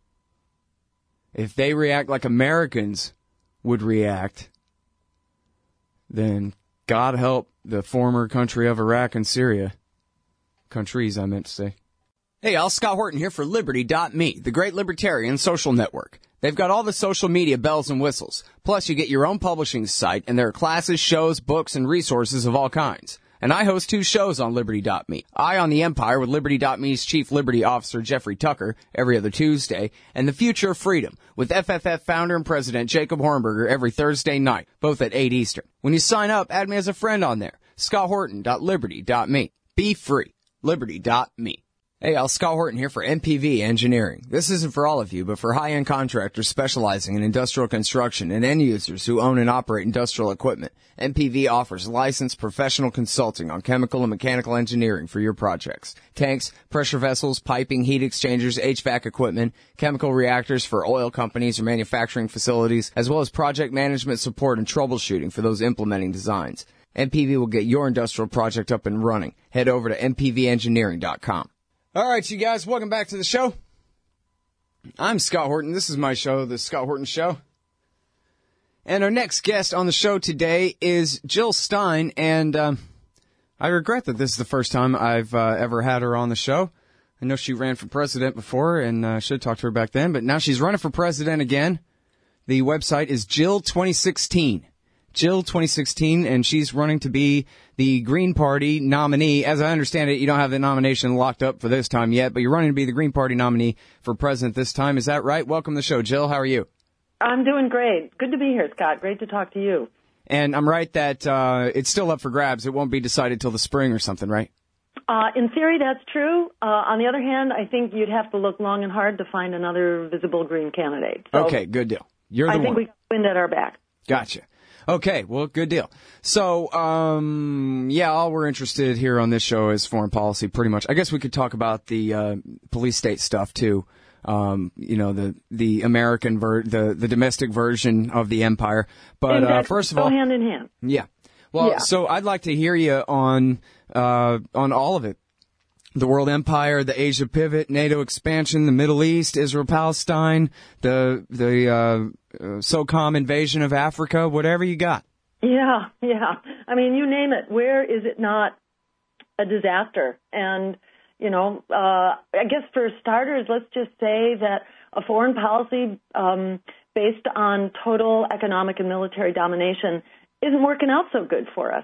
If they react like Americans would react, then God help the former country of Iraq and Syria. Countries, I meant to say. Hey, y'all, Scott Horton here for Liberty.me, the great libertarian social network. They've got all the social media bells and whistles. Plus, you get your own publishing site, and there are classes, shows, books, and resources of all kinds. And I host 2 shows on Liberty.me. Eye on the Empire with Liberty.me's Chief Liberty Officer Jeffrey Tucker every other Tuesday, and The Future of Freedom with FFF founder and president Jacob Hornberger every Thursday night, both at 8 Eastern. When you sign up, add me as a friend on there. ScottHorton.Liberty.me. Be free. Liberty.me. Hey, y'all, Scott Horton here for MPV Engineering. This isn't for all of you, but for high-end contractors specializing in industrial construction and end users who own and operate industrial equipment. MPV offers licensed professional consulting on chemical and mechanical engineering for your projects. Tanks, pressure vessels, piping, heat exchangers, HVAC equipment, chemical reactors for oil companies or manufacturing facilities, as well as project management support and troubleshooting for those implementing designs. MPV will get your industrial project up and running. Head over to mpvengineering.com. All right, you guys, welcome back to the show. I'm Scott Horton. This is my show, The Scott Horton Show. And our next guest on the show today is Jill Stein, and I regret that this is the first time I've ever had her on the show. I know she ran for president before, and I should have talked to her back then, but now she's running for president again. The website is Jill 2016. Jill 2016, and she's running to be the Green Party nominee. As I understand it, you don't have the nomination locked up for this time yet, but you're running to be the Green Party nominee for president this time. Is that right? Welcome to the show, Jill. How are you? I'm doing great. Good to be here, Scott. Great to talk to you. And I'm right that it's still up for grabs. It won't be decided till the spring or something, right? In theory, that's true. On the other hand, I think you'd have to look long and hard to find another visible Green candidate. So okay, good deal. You're the one. I think we got wind at our back. Gotcha. Okay, well, good deal. So, all we're interested here on this show is foreign policy, pretty much. I guess we could talk about the police state stuff too. The American the domestic version of the empire. But first of all, go hand in hand. Yeah. Well, yeah. So I'd like to hear you on all of it. The world empire, the Asia pivot, NATO expansion, the Middle East, Israel-Palestine, the SOCOM invasion of Africa, whatever you got. Yeah. I mean, you name it. Where is it not a disaster? And, I guess for starters, let's just say that a foreign policy based on total economic and military domination isn't working out so good for us.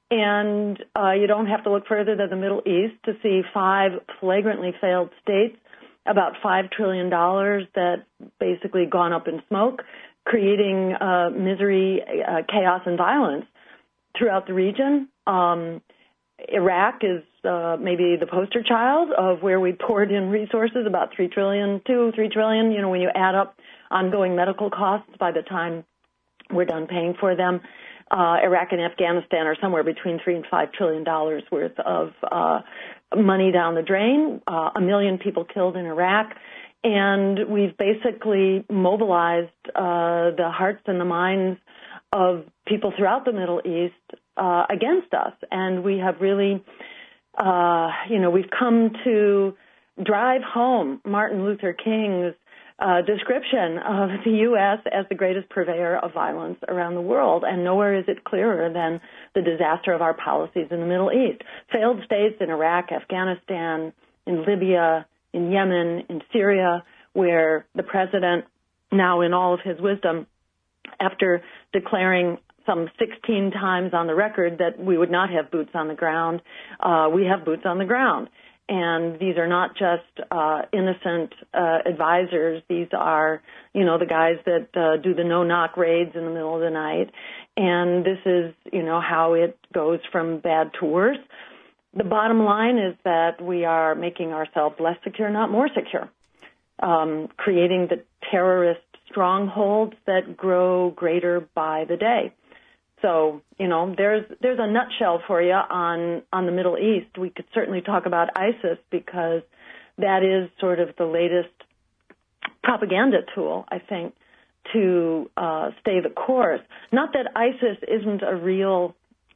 And you don't have to look further than the Middle East to see 5 flagrantly failed states, about $5 trillion that basically gone up in smoke, creating misery, chaos, and violence throughout the region. Iraq is maybe the poster child of where we poured in resources, about $3 trillion, when you add up ongoing medical costs by the time we're done paying for them. Iraq and Afghanistan are somewhere between $3 and $5 trillion worth of money down the drain. 1 million people killed in Iraq. And we've basically mobilized the hearts and the minds of people throughout the Middle East against us. And we have really, we've come to drive home Martin Luther King's description of the U.S. as the greatest purveyor of violence around the world. And nowhere is it clearer than the disaster of our policies in the Middle East. Failed states in Iraq, Afghanistan, in Libya, in Yemen, in Syria, where the president, now in all of his wisdom, after declaring some 16 times on the record that we would not have boots on the ground, we have boots on the ground. And these are not just innocent advisors. These are, the guys that do the no-knock raids in the middle of the night. And this is, how it goes from bad to worse. The bottom line is that we are making ourselves less secure, not more secure, creating the terrorist strongholds that grow greater by the day. So, there's a nutshell for you on the Middle East. We could certainly talk about ISIS because that is sort of the latest propaganda tool, I think, to stay the course. Not that ISIS isn't a real,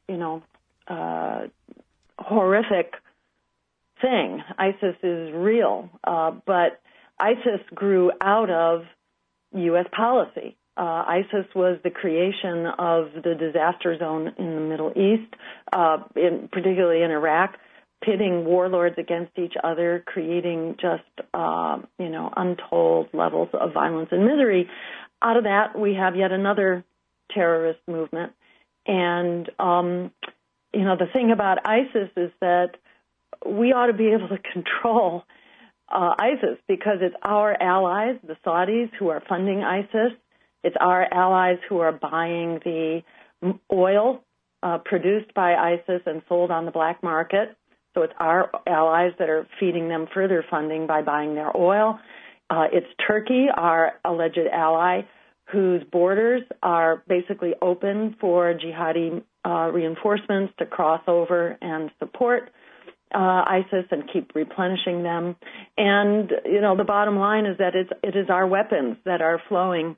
horrific thing. ISIS is real, but ISIS grew out of U.S. policy. ISIS was the creation of the disaster zone in the Middle East, particularly in Iraq, pitting warlords against each other, creating just, untold levels of violence and misery. Out of that, we have yet another terrorist movement. And, the thing about ISIS is that we ought to be able to control ISIS because it's our allies, the Saudis, who are funding ISIS. It's our allies who are buying the oil produced by ISIS and sold on the black market. So it's our allies that are feeding them further funding by buying their oil. It's Turkey, our alleged ally, whose borders are basically open for jihadi reinforcements to cross over and support ISIS and keep replenishing them. And, the bottom line is that it is our weapons that are flowing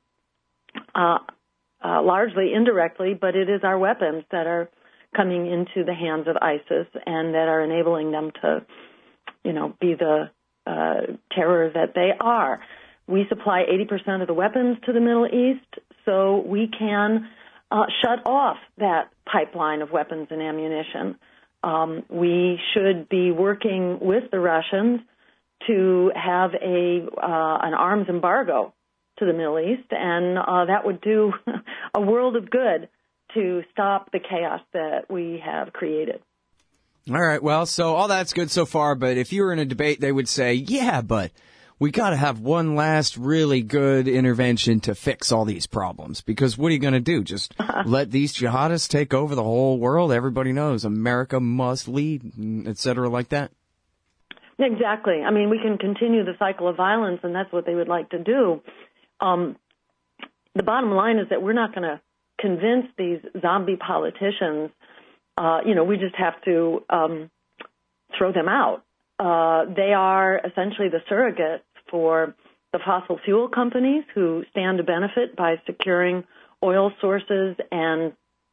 largely indirectly, but it is our weapons that are coming into the hands of ISIS and that are enabling them to, be the terror that they are. We supply 80% of the weapons to the Middle East, so we can shut off that pipeline of weapons and ammunition. We should be working with the Russians to have an arms embargo to the Middle East, and that would do a world of good to stop the chaos that we have created. All right, well, so all that's good so far, but if you were in a debate, they would say, yeah, but we got to have one last really good intervention to fix all these problems, because what are you going to do? Just let these jihadists take over the whole world? Everybody knows America must lead, et cetera, like that. Exactly. I mean, we can continue the cycle of violence, and that's what they would like to do. The bottom line is that we're not going to convince these zombie politicians. We just have to throw them out. They are essentially the surrogates for the fossil fuel companies who stand to benefit by securing oil sources and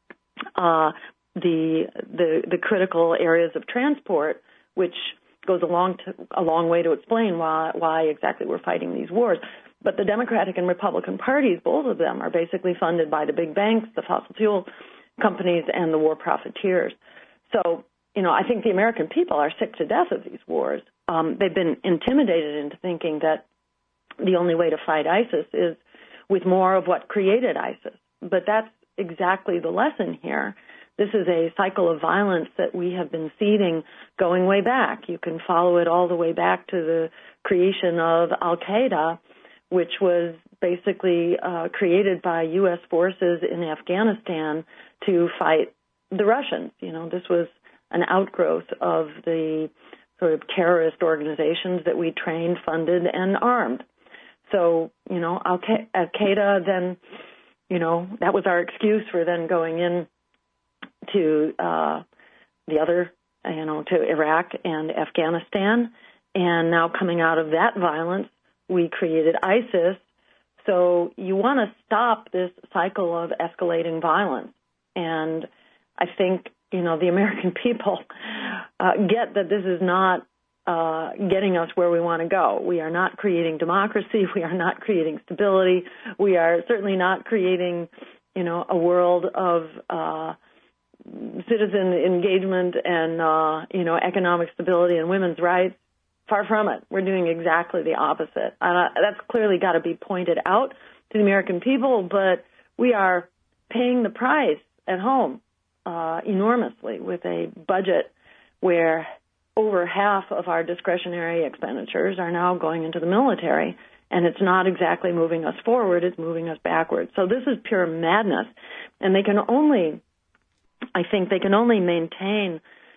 the critical areas of transport, which goes a long way to explain why exactly we're fighting these wars. But the Democratic and Republican parties, both of them, are basically funded by the big banks, the fossil fuel companies, and the war profiteers. So, I think the American people are sick to death of these wars. They've been intimidated into thinking that the only way to fight ISIS is with more of what created ISIS. But that's exactly the lesson here, this is a cycle of violence that we have been seeding going way back. You can follow it all the way back to the creation of Al-Qaeda, which was basically created by U.S. forces in Afghanistan to fight the Russians. This was an outgrowth of the sort of terrorist organizations that we trained, funded, and armed. So, Al-Qaeda then, that was our excuse for then going in to the other, to Iraq and Afghanistan. And now coming out of that violence, we created ISIS. So you want to stop this cycle of escalating violence. And I think, the American people get that this is not getting us where we want to go. We are not creating democracy. We are not creating stability. We are certainly not creating, a world of citizen engagement and, economic stability and women's rights. Far from it. We're doing exactly the opposite. That's clearly got to be pointed out to the American people, but we are paying the price at home enormously with a budget where over half of our discretionary expenditures are now going into the military, and it's not exactly moving us forward, it's moving us backwards. So this is pure madness, and they can only maintain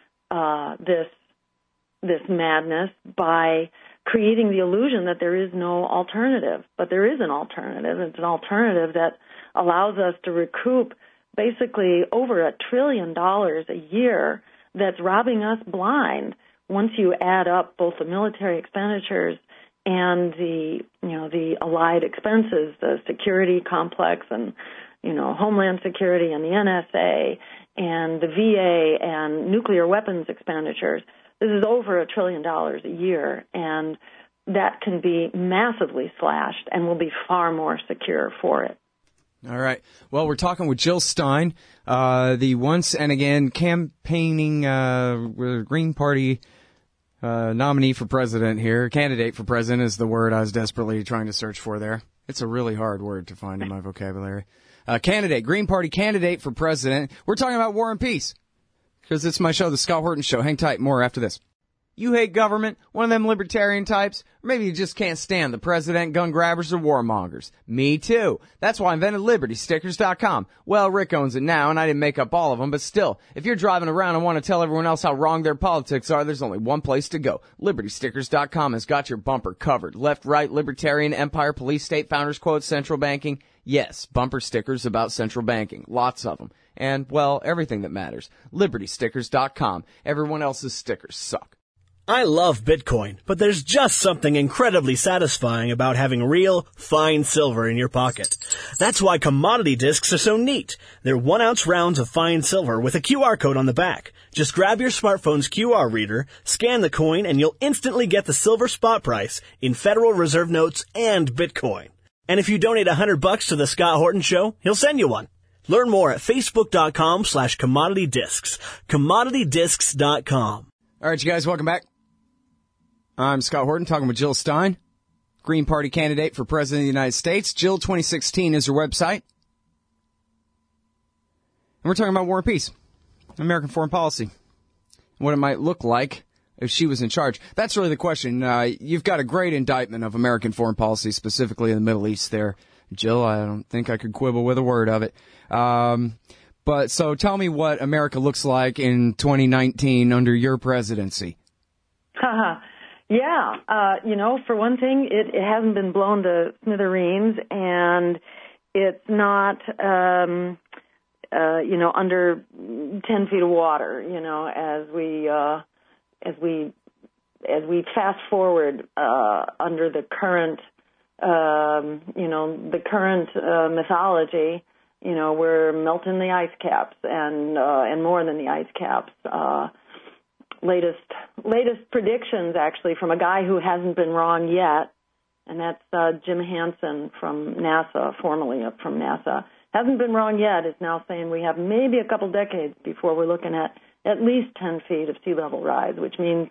this madness by creating the illusion that there is no alternative. But there is an alternative. It's an alternative that allows us to recoup basically over $1 trillion a year that's robbing us blind once you add up both the military expenditures and the allied expenses, the security complex and, Homeland Security and the NSA and the VA and nuclear weapons expenditures. This is over $1 trillion a year, and that can be massively slashed and will be far more secure for it. All right. Well, we're talking with Jill Stein, the once and again campaigning Green Party nominee for president here. Candidate for president is the word I was desperately trying to search for there. It's a really hard word to find in my vocabulary. Candidate, Green Party candidate for president. We're talking about war and peace because it's my show, The Scott Horton Show. Hang tight. More after this. You hate government, one of them libertarian types, or maybe you just can't stand the president, gun grabbers, or warmongers. Me too. That's why I invented LibertyStickers.com. Well, Rick owns it now, and I didn't make up all of them, but still, if you're driving around and want to tell everyone else how wrong their politics are, there's only one place to go. LibertyStickers.com has got your bumper covered. Left, right, libertarian, empire, police, state, founders quotes, central banking. Yes, bumper stickers about central banking. Lots of them. And, well, everything that matters. LibertyStickers.com. Everyone else's stickers suck. I love Bitcoin, but there's just something incredibly satisfying about having real, fine silver in your pocket. That's why commodity discs are so neat. They're 1-ounce rounds of fine silver with a QR code on the back. Just grab your smartphone's QR reader, scan the coin, and you'll instantly get the silver spot price in Federal Reserve notes and Bitcoin. And if you donate $100 to the Scott Horton Show, he'll send you one. Learn more at facebook.com/commoditydiscs. commoditydiscs.com. All right, you guys, welcome back. I'm Scott Horton, talking with Jill Stein, Green Party candidate for President of the United States. Jill 2016 is her website. And we're talking about war and peace, American foreign policy, what it might look like if she was in charge. That's really the question. You've got a great indictment of American foreign policy, specifically in the Middle East there. Jill, I don't think I could quibble with a word of it. But so tell me what America looks like in 2019 under your presidency. Yeah, for one thing, it hasn't been blown to smithereens, and it's not, under 10 feet of water, as we fast forward, under the current, mythology, we're melting the ice caps and more than the ice caps. Latest predictions, actually, from a guy who hasn't been wrong yet, and that's Jim Hansen from NASA, formerly from NASA. Hasn't been wrong yet, is now saying we have maybe a couple decades before we're looking at least 10 feet of sea level rise, which means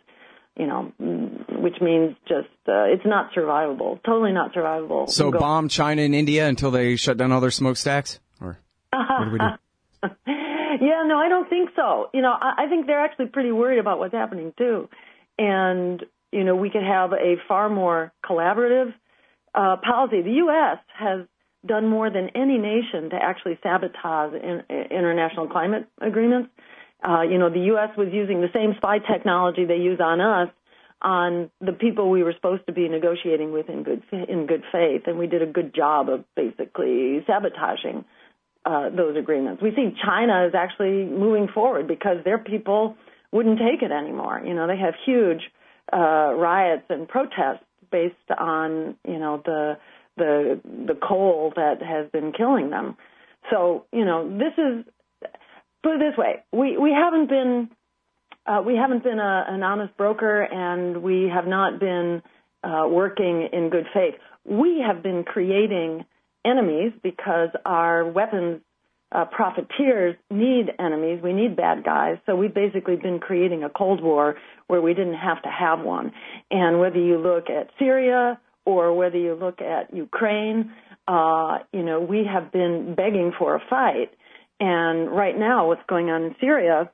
just it's not survivable, totally not survivable. So bomb China and India until they shut down all their smokestacks? Or what do we do? Yeah, no, I don't think so. I think they're actually pretty worried about what's happening, too. And, we could have a far more collaborative policy. The U.S. has done more than any nation to actually sabotage international climate agreements. The U.S. was using the same spy technology they use on us on the people we were supposed to be negotiating with in good faith, and we did a good job of basically sabotaging those agreements. We see China is actually moving forward because their people wouldn't take it anymore. They have huge riots and protests based on the coal that has been killing them. So this is, put it this way, we haven't been an honest broker, and we have not been working in good faith. We have been creating enemies because our weapons profiteers need enemies. We need bad guys. So we've basically been creating a Cold War where we didn't have to have one. And whether you look at Syria or whether you look at Ukraine, we have been begging for a fight. And right now, what's going on in Syria,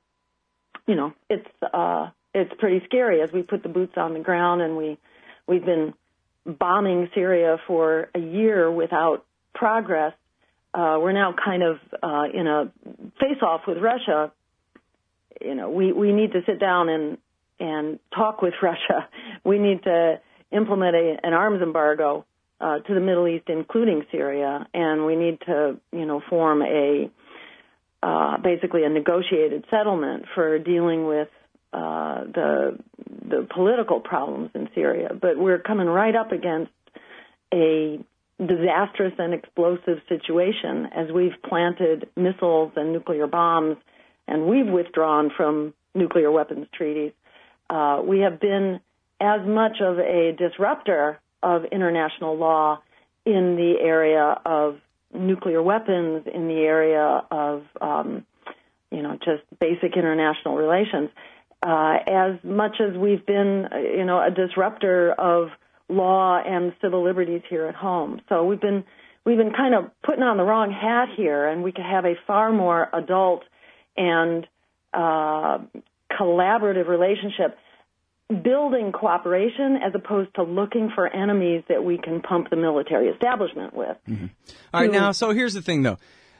it's pretty scary as we put the boots on the ground, and we've been bombing Syria for a year without progress. We're now kind of in a face-off with Russia. We need to sit down and talk with Russia. We need to implement an arms embargo to the Middle East, including Syria, and we need to, form basically a negotiated settlement for dealing with the political problems in Syria. But we're coming right up against a disastrous and explosive situation as we've planted missiles and nuclear bombs, and we've withdrawn from nuclear weapons treaties. We have been as much of a disruptor of international law in the area of nuclear weapons, in the area of, just basic international relations, as much as we've been, a disruptor of law and civil liberties here at home. So we've been kind of putting on the wrong hat here, and we could have a far more adult and collaborative relationship, building cooperation as opposed to looking for enemies that we can pump the military establishment with. Mm-hmm. All right, now, so here's the thing, though.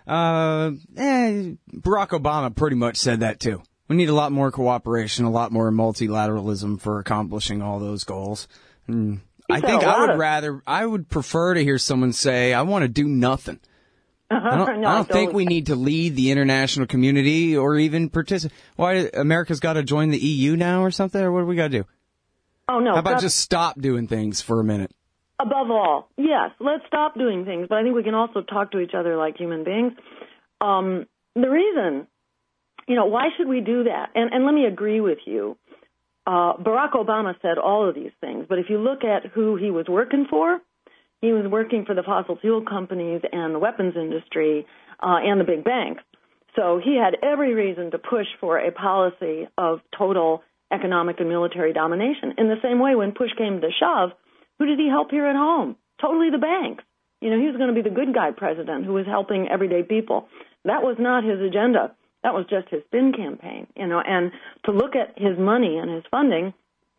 Barack Obama pretty much said that, too. We need a lot more cooperation, a lot more multilateralism for accomplishing all those goals. And I think I would prefer to hear someone say, I want to do nothing. I don't think we need to lead the international community or even participate. Why, America's got to join the EU now or something, or what do we got to do? Oh, no. How about just stop doing things for a minute? Above all, yes, let's stop doing things, but I think we can also talk to each other like human beings. The reason, why should we do that? And let me agree with you. Barack Obama said all of these things, but if you look at who he was working for, he was working for the fossil fuel companies and the weapons industry and the big banks. So he had every reason to push for a policy of total economic and military domination. In the same way, when push came to shove, who did he help here at home? Totally the banks. He was going to be the good guy president who was helping everyday people. That was not his agenda. That was just his spin campaign, and to look at his money and his funding,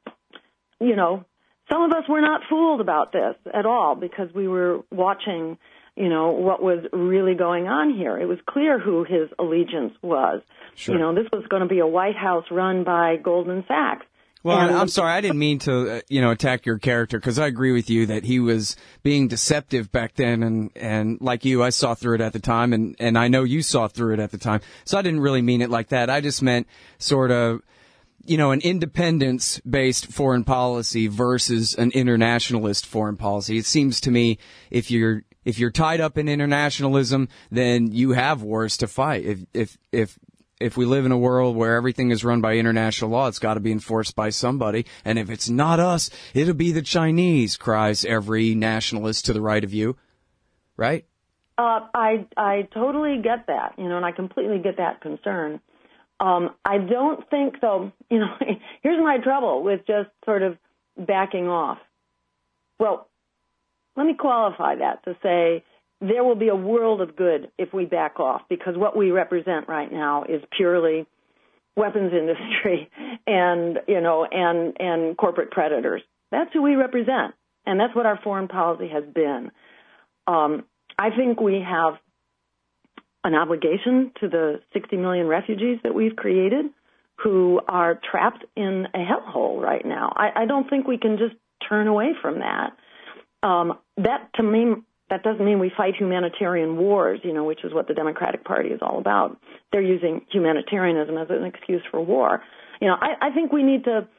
some of us were not fooled about this at all because we were watching, what was really going on here. It was clear who his allegiance was. Sure. This was going to be a White House run by Goldman Sachs. Well, I'm sorry, I didn't mean to, attack your character, because I agree with you that he was being deceptive back then, and like you, I saw through it at the time, and I know you saw through it at the time. So I didn't really mean it like that. I just meant sort of, an independence-based foreign policy versus an internationalist foreign policy. It seems to me if you're tied up in internationalism, then you have wars to fight. If we live in a world where everything is run by international law, it's got to be enforced by somebody. And if it's not us, it'll be the Chinese, cries every nationalist to the right of you. Right? I totally get that, and I completely get that concern. I don't think, though, here's my trouble with just sort of backing off. Well, let me qualify that to say there will be a world of good if we back off, because what we represent right now is purely weapons industry and corporate predators. That's who we represent, and that's what our foreign policy has been. I think we have an obligation to the 60 million refugees that we've created who are trapped in a hellhole right now. I don't think we can just turn away from that. To me, that doesn't mean we fight humanitarian wars, which is what the Democratic Party is all about. They're using humanitarianism as an excuse for war. I think we need to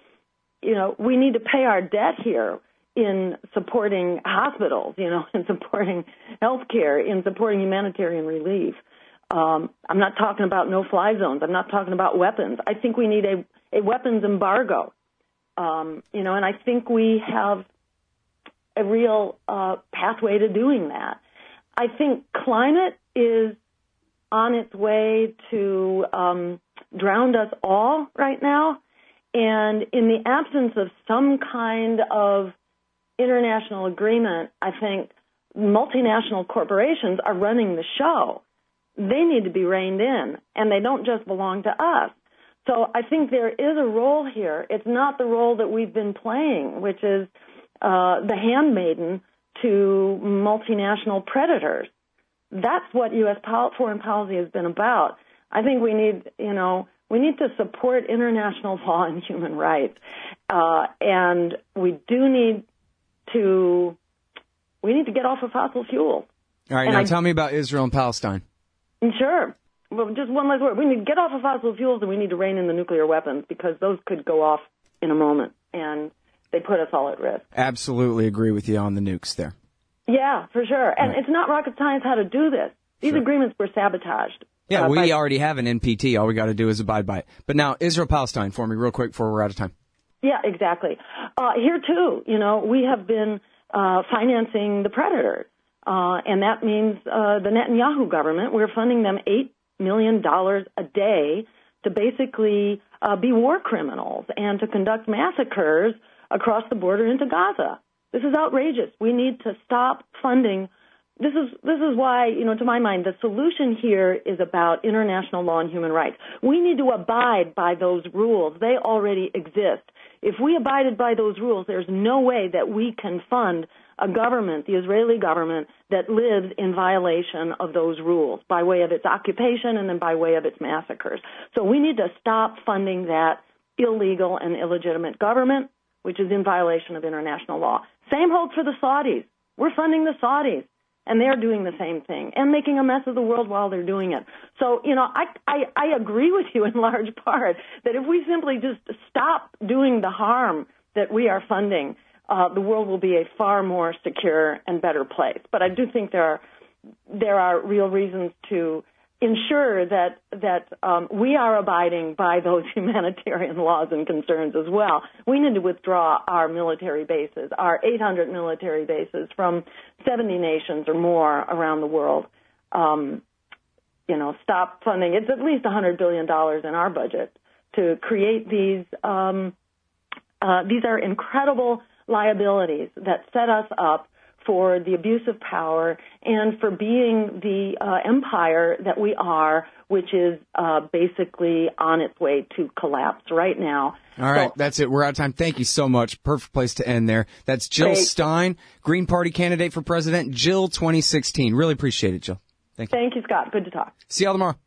pay our debt here in supporting hospitals, in supporting healthcare, in supporting humanitarian relief. I'm not talking about no-fly zones. I'm not talking about weapons. I think we need a weapons embargo, and I think we have a real pathway to doing that. I think climate is on its way to drown us all right now, and in the absence of some kind of international agreement, I think multinational corporations are running the show. They need to be reined in, and they don't just belong to us. So I think there is a role here. It's not the role that we've been playing, which is the handmaiden to multinational predators. That's what U.S. foreign policy has been about. I think we need to support international law and human rights, and we need to get off of fossil fuels. All right, now tell me about Israel and Palestine. Sure. Well, just one last word. We need to get off of fossil fuels, and we need to rein in the nuclear weapons, because those could go off in a moment, and they put us all at risk. Absolutely agree with you on the nukes there. Yeah, for sure. And It's not rocket science how to do this. These agreements were sabotaged. Yeah, we already have an NPT. All we got to do is abide by it. But now, Israel-Palestine for me real quick before we're out of time. Yeah, exactly. Here, too, we have been financing the predators. And that means the Netanyahu government, we're funding them $8 million a day to basically be war criminals and to conduct massacres across the border into Gaza. This is outrageous. We need to stop funding. This is why, to my mind, the solution here is about international law and human rights. We need to abide by those rules. They already exist. If we abided by those rules, there's no way that we can fund a government, the Israeli government, that lives in violation of those rules by way of its occupation and then by way of its massacres. So we need to stop funding that illegal and illegitimate government, which is in violation of international law. Same holds for the Saudis. We're funding the Saudis, and they're doing the same thing and making a mess of the world while they're doing it. So, I agree with you in large part that if we simply just stop doing the harm that we are funding, the world will be a far more secure and better place. But I do think there are real reasons to ensure that we are abiding by those humanitarian laws and concerns as well. We need to withdraw our military bases, our 800 military bases from 70 nations or more around the world. Stop funding. It's at least $100 billion in our budget to create these. These are incredible liabilities that set us up for the abuse of power and for being the empire that we are, which is basically on its way to collapse right now. All right, that's it. We're out of time. Thank you so much. Perfect place to end there. That's Jill Stein, Green Party candidate for president, Jill 2016. Really appreciate it, Jill. Thank you. Thank you, Scott. Good to talk. See y'all tomorrow.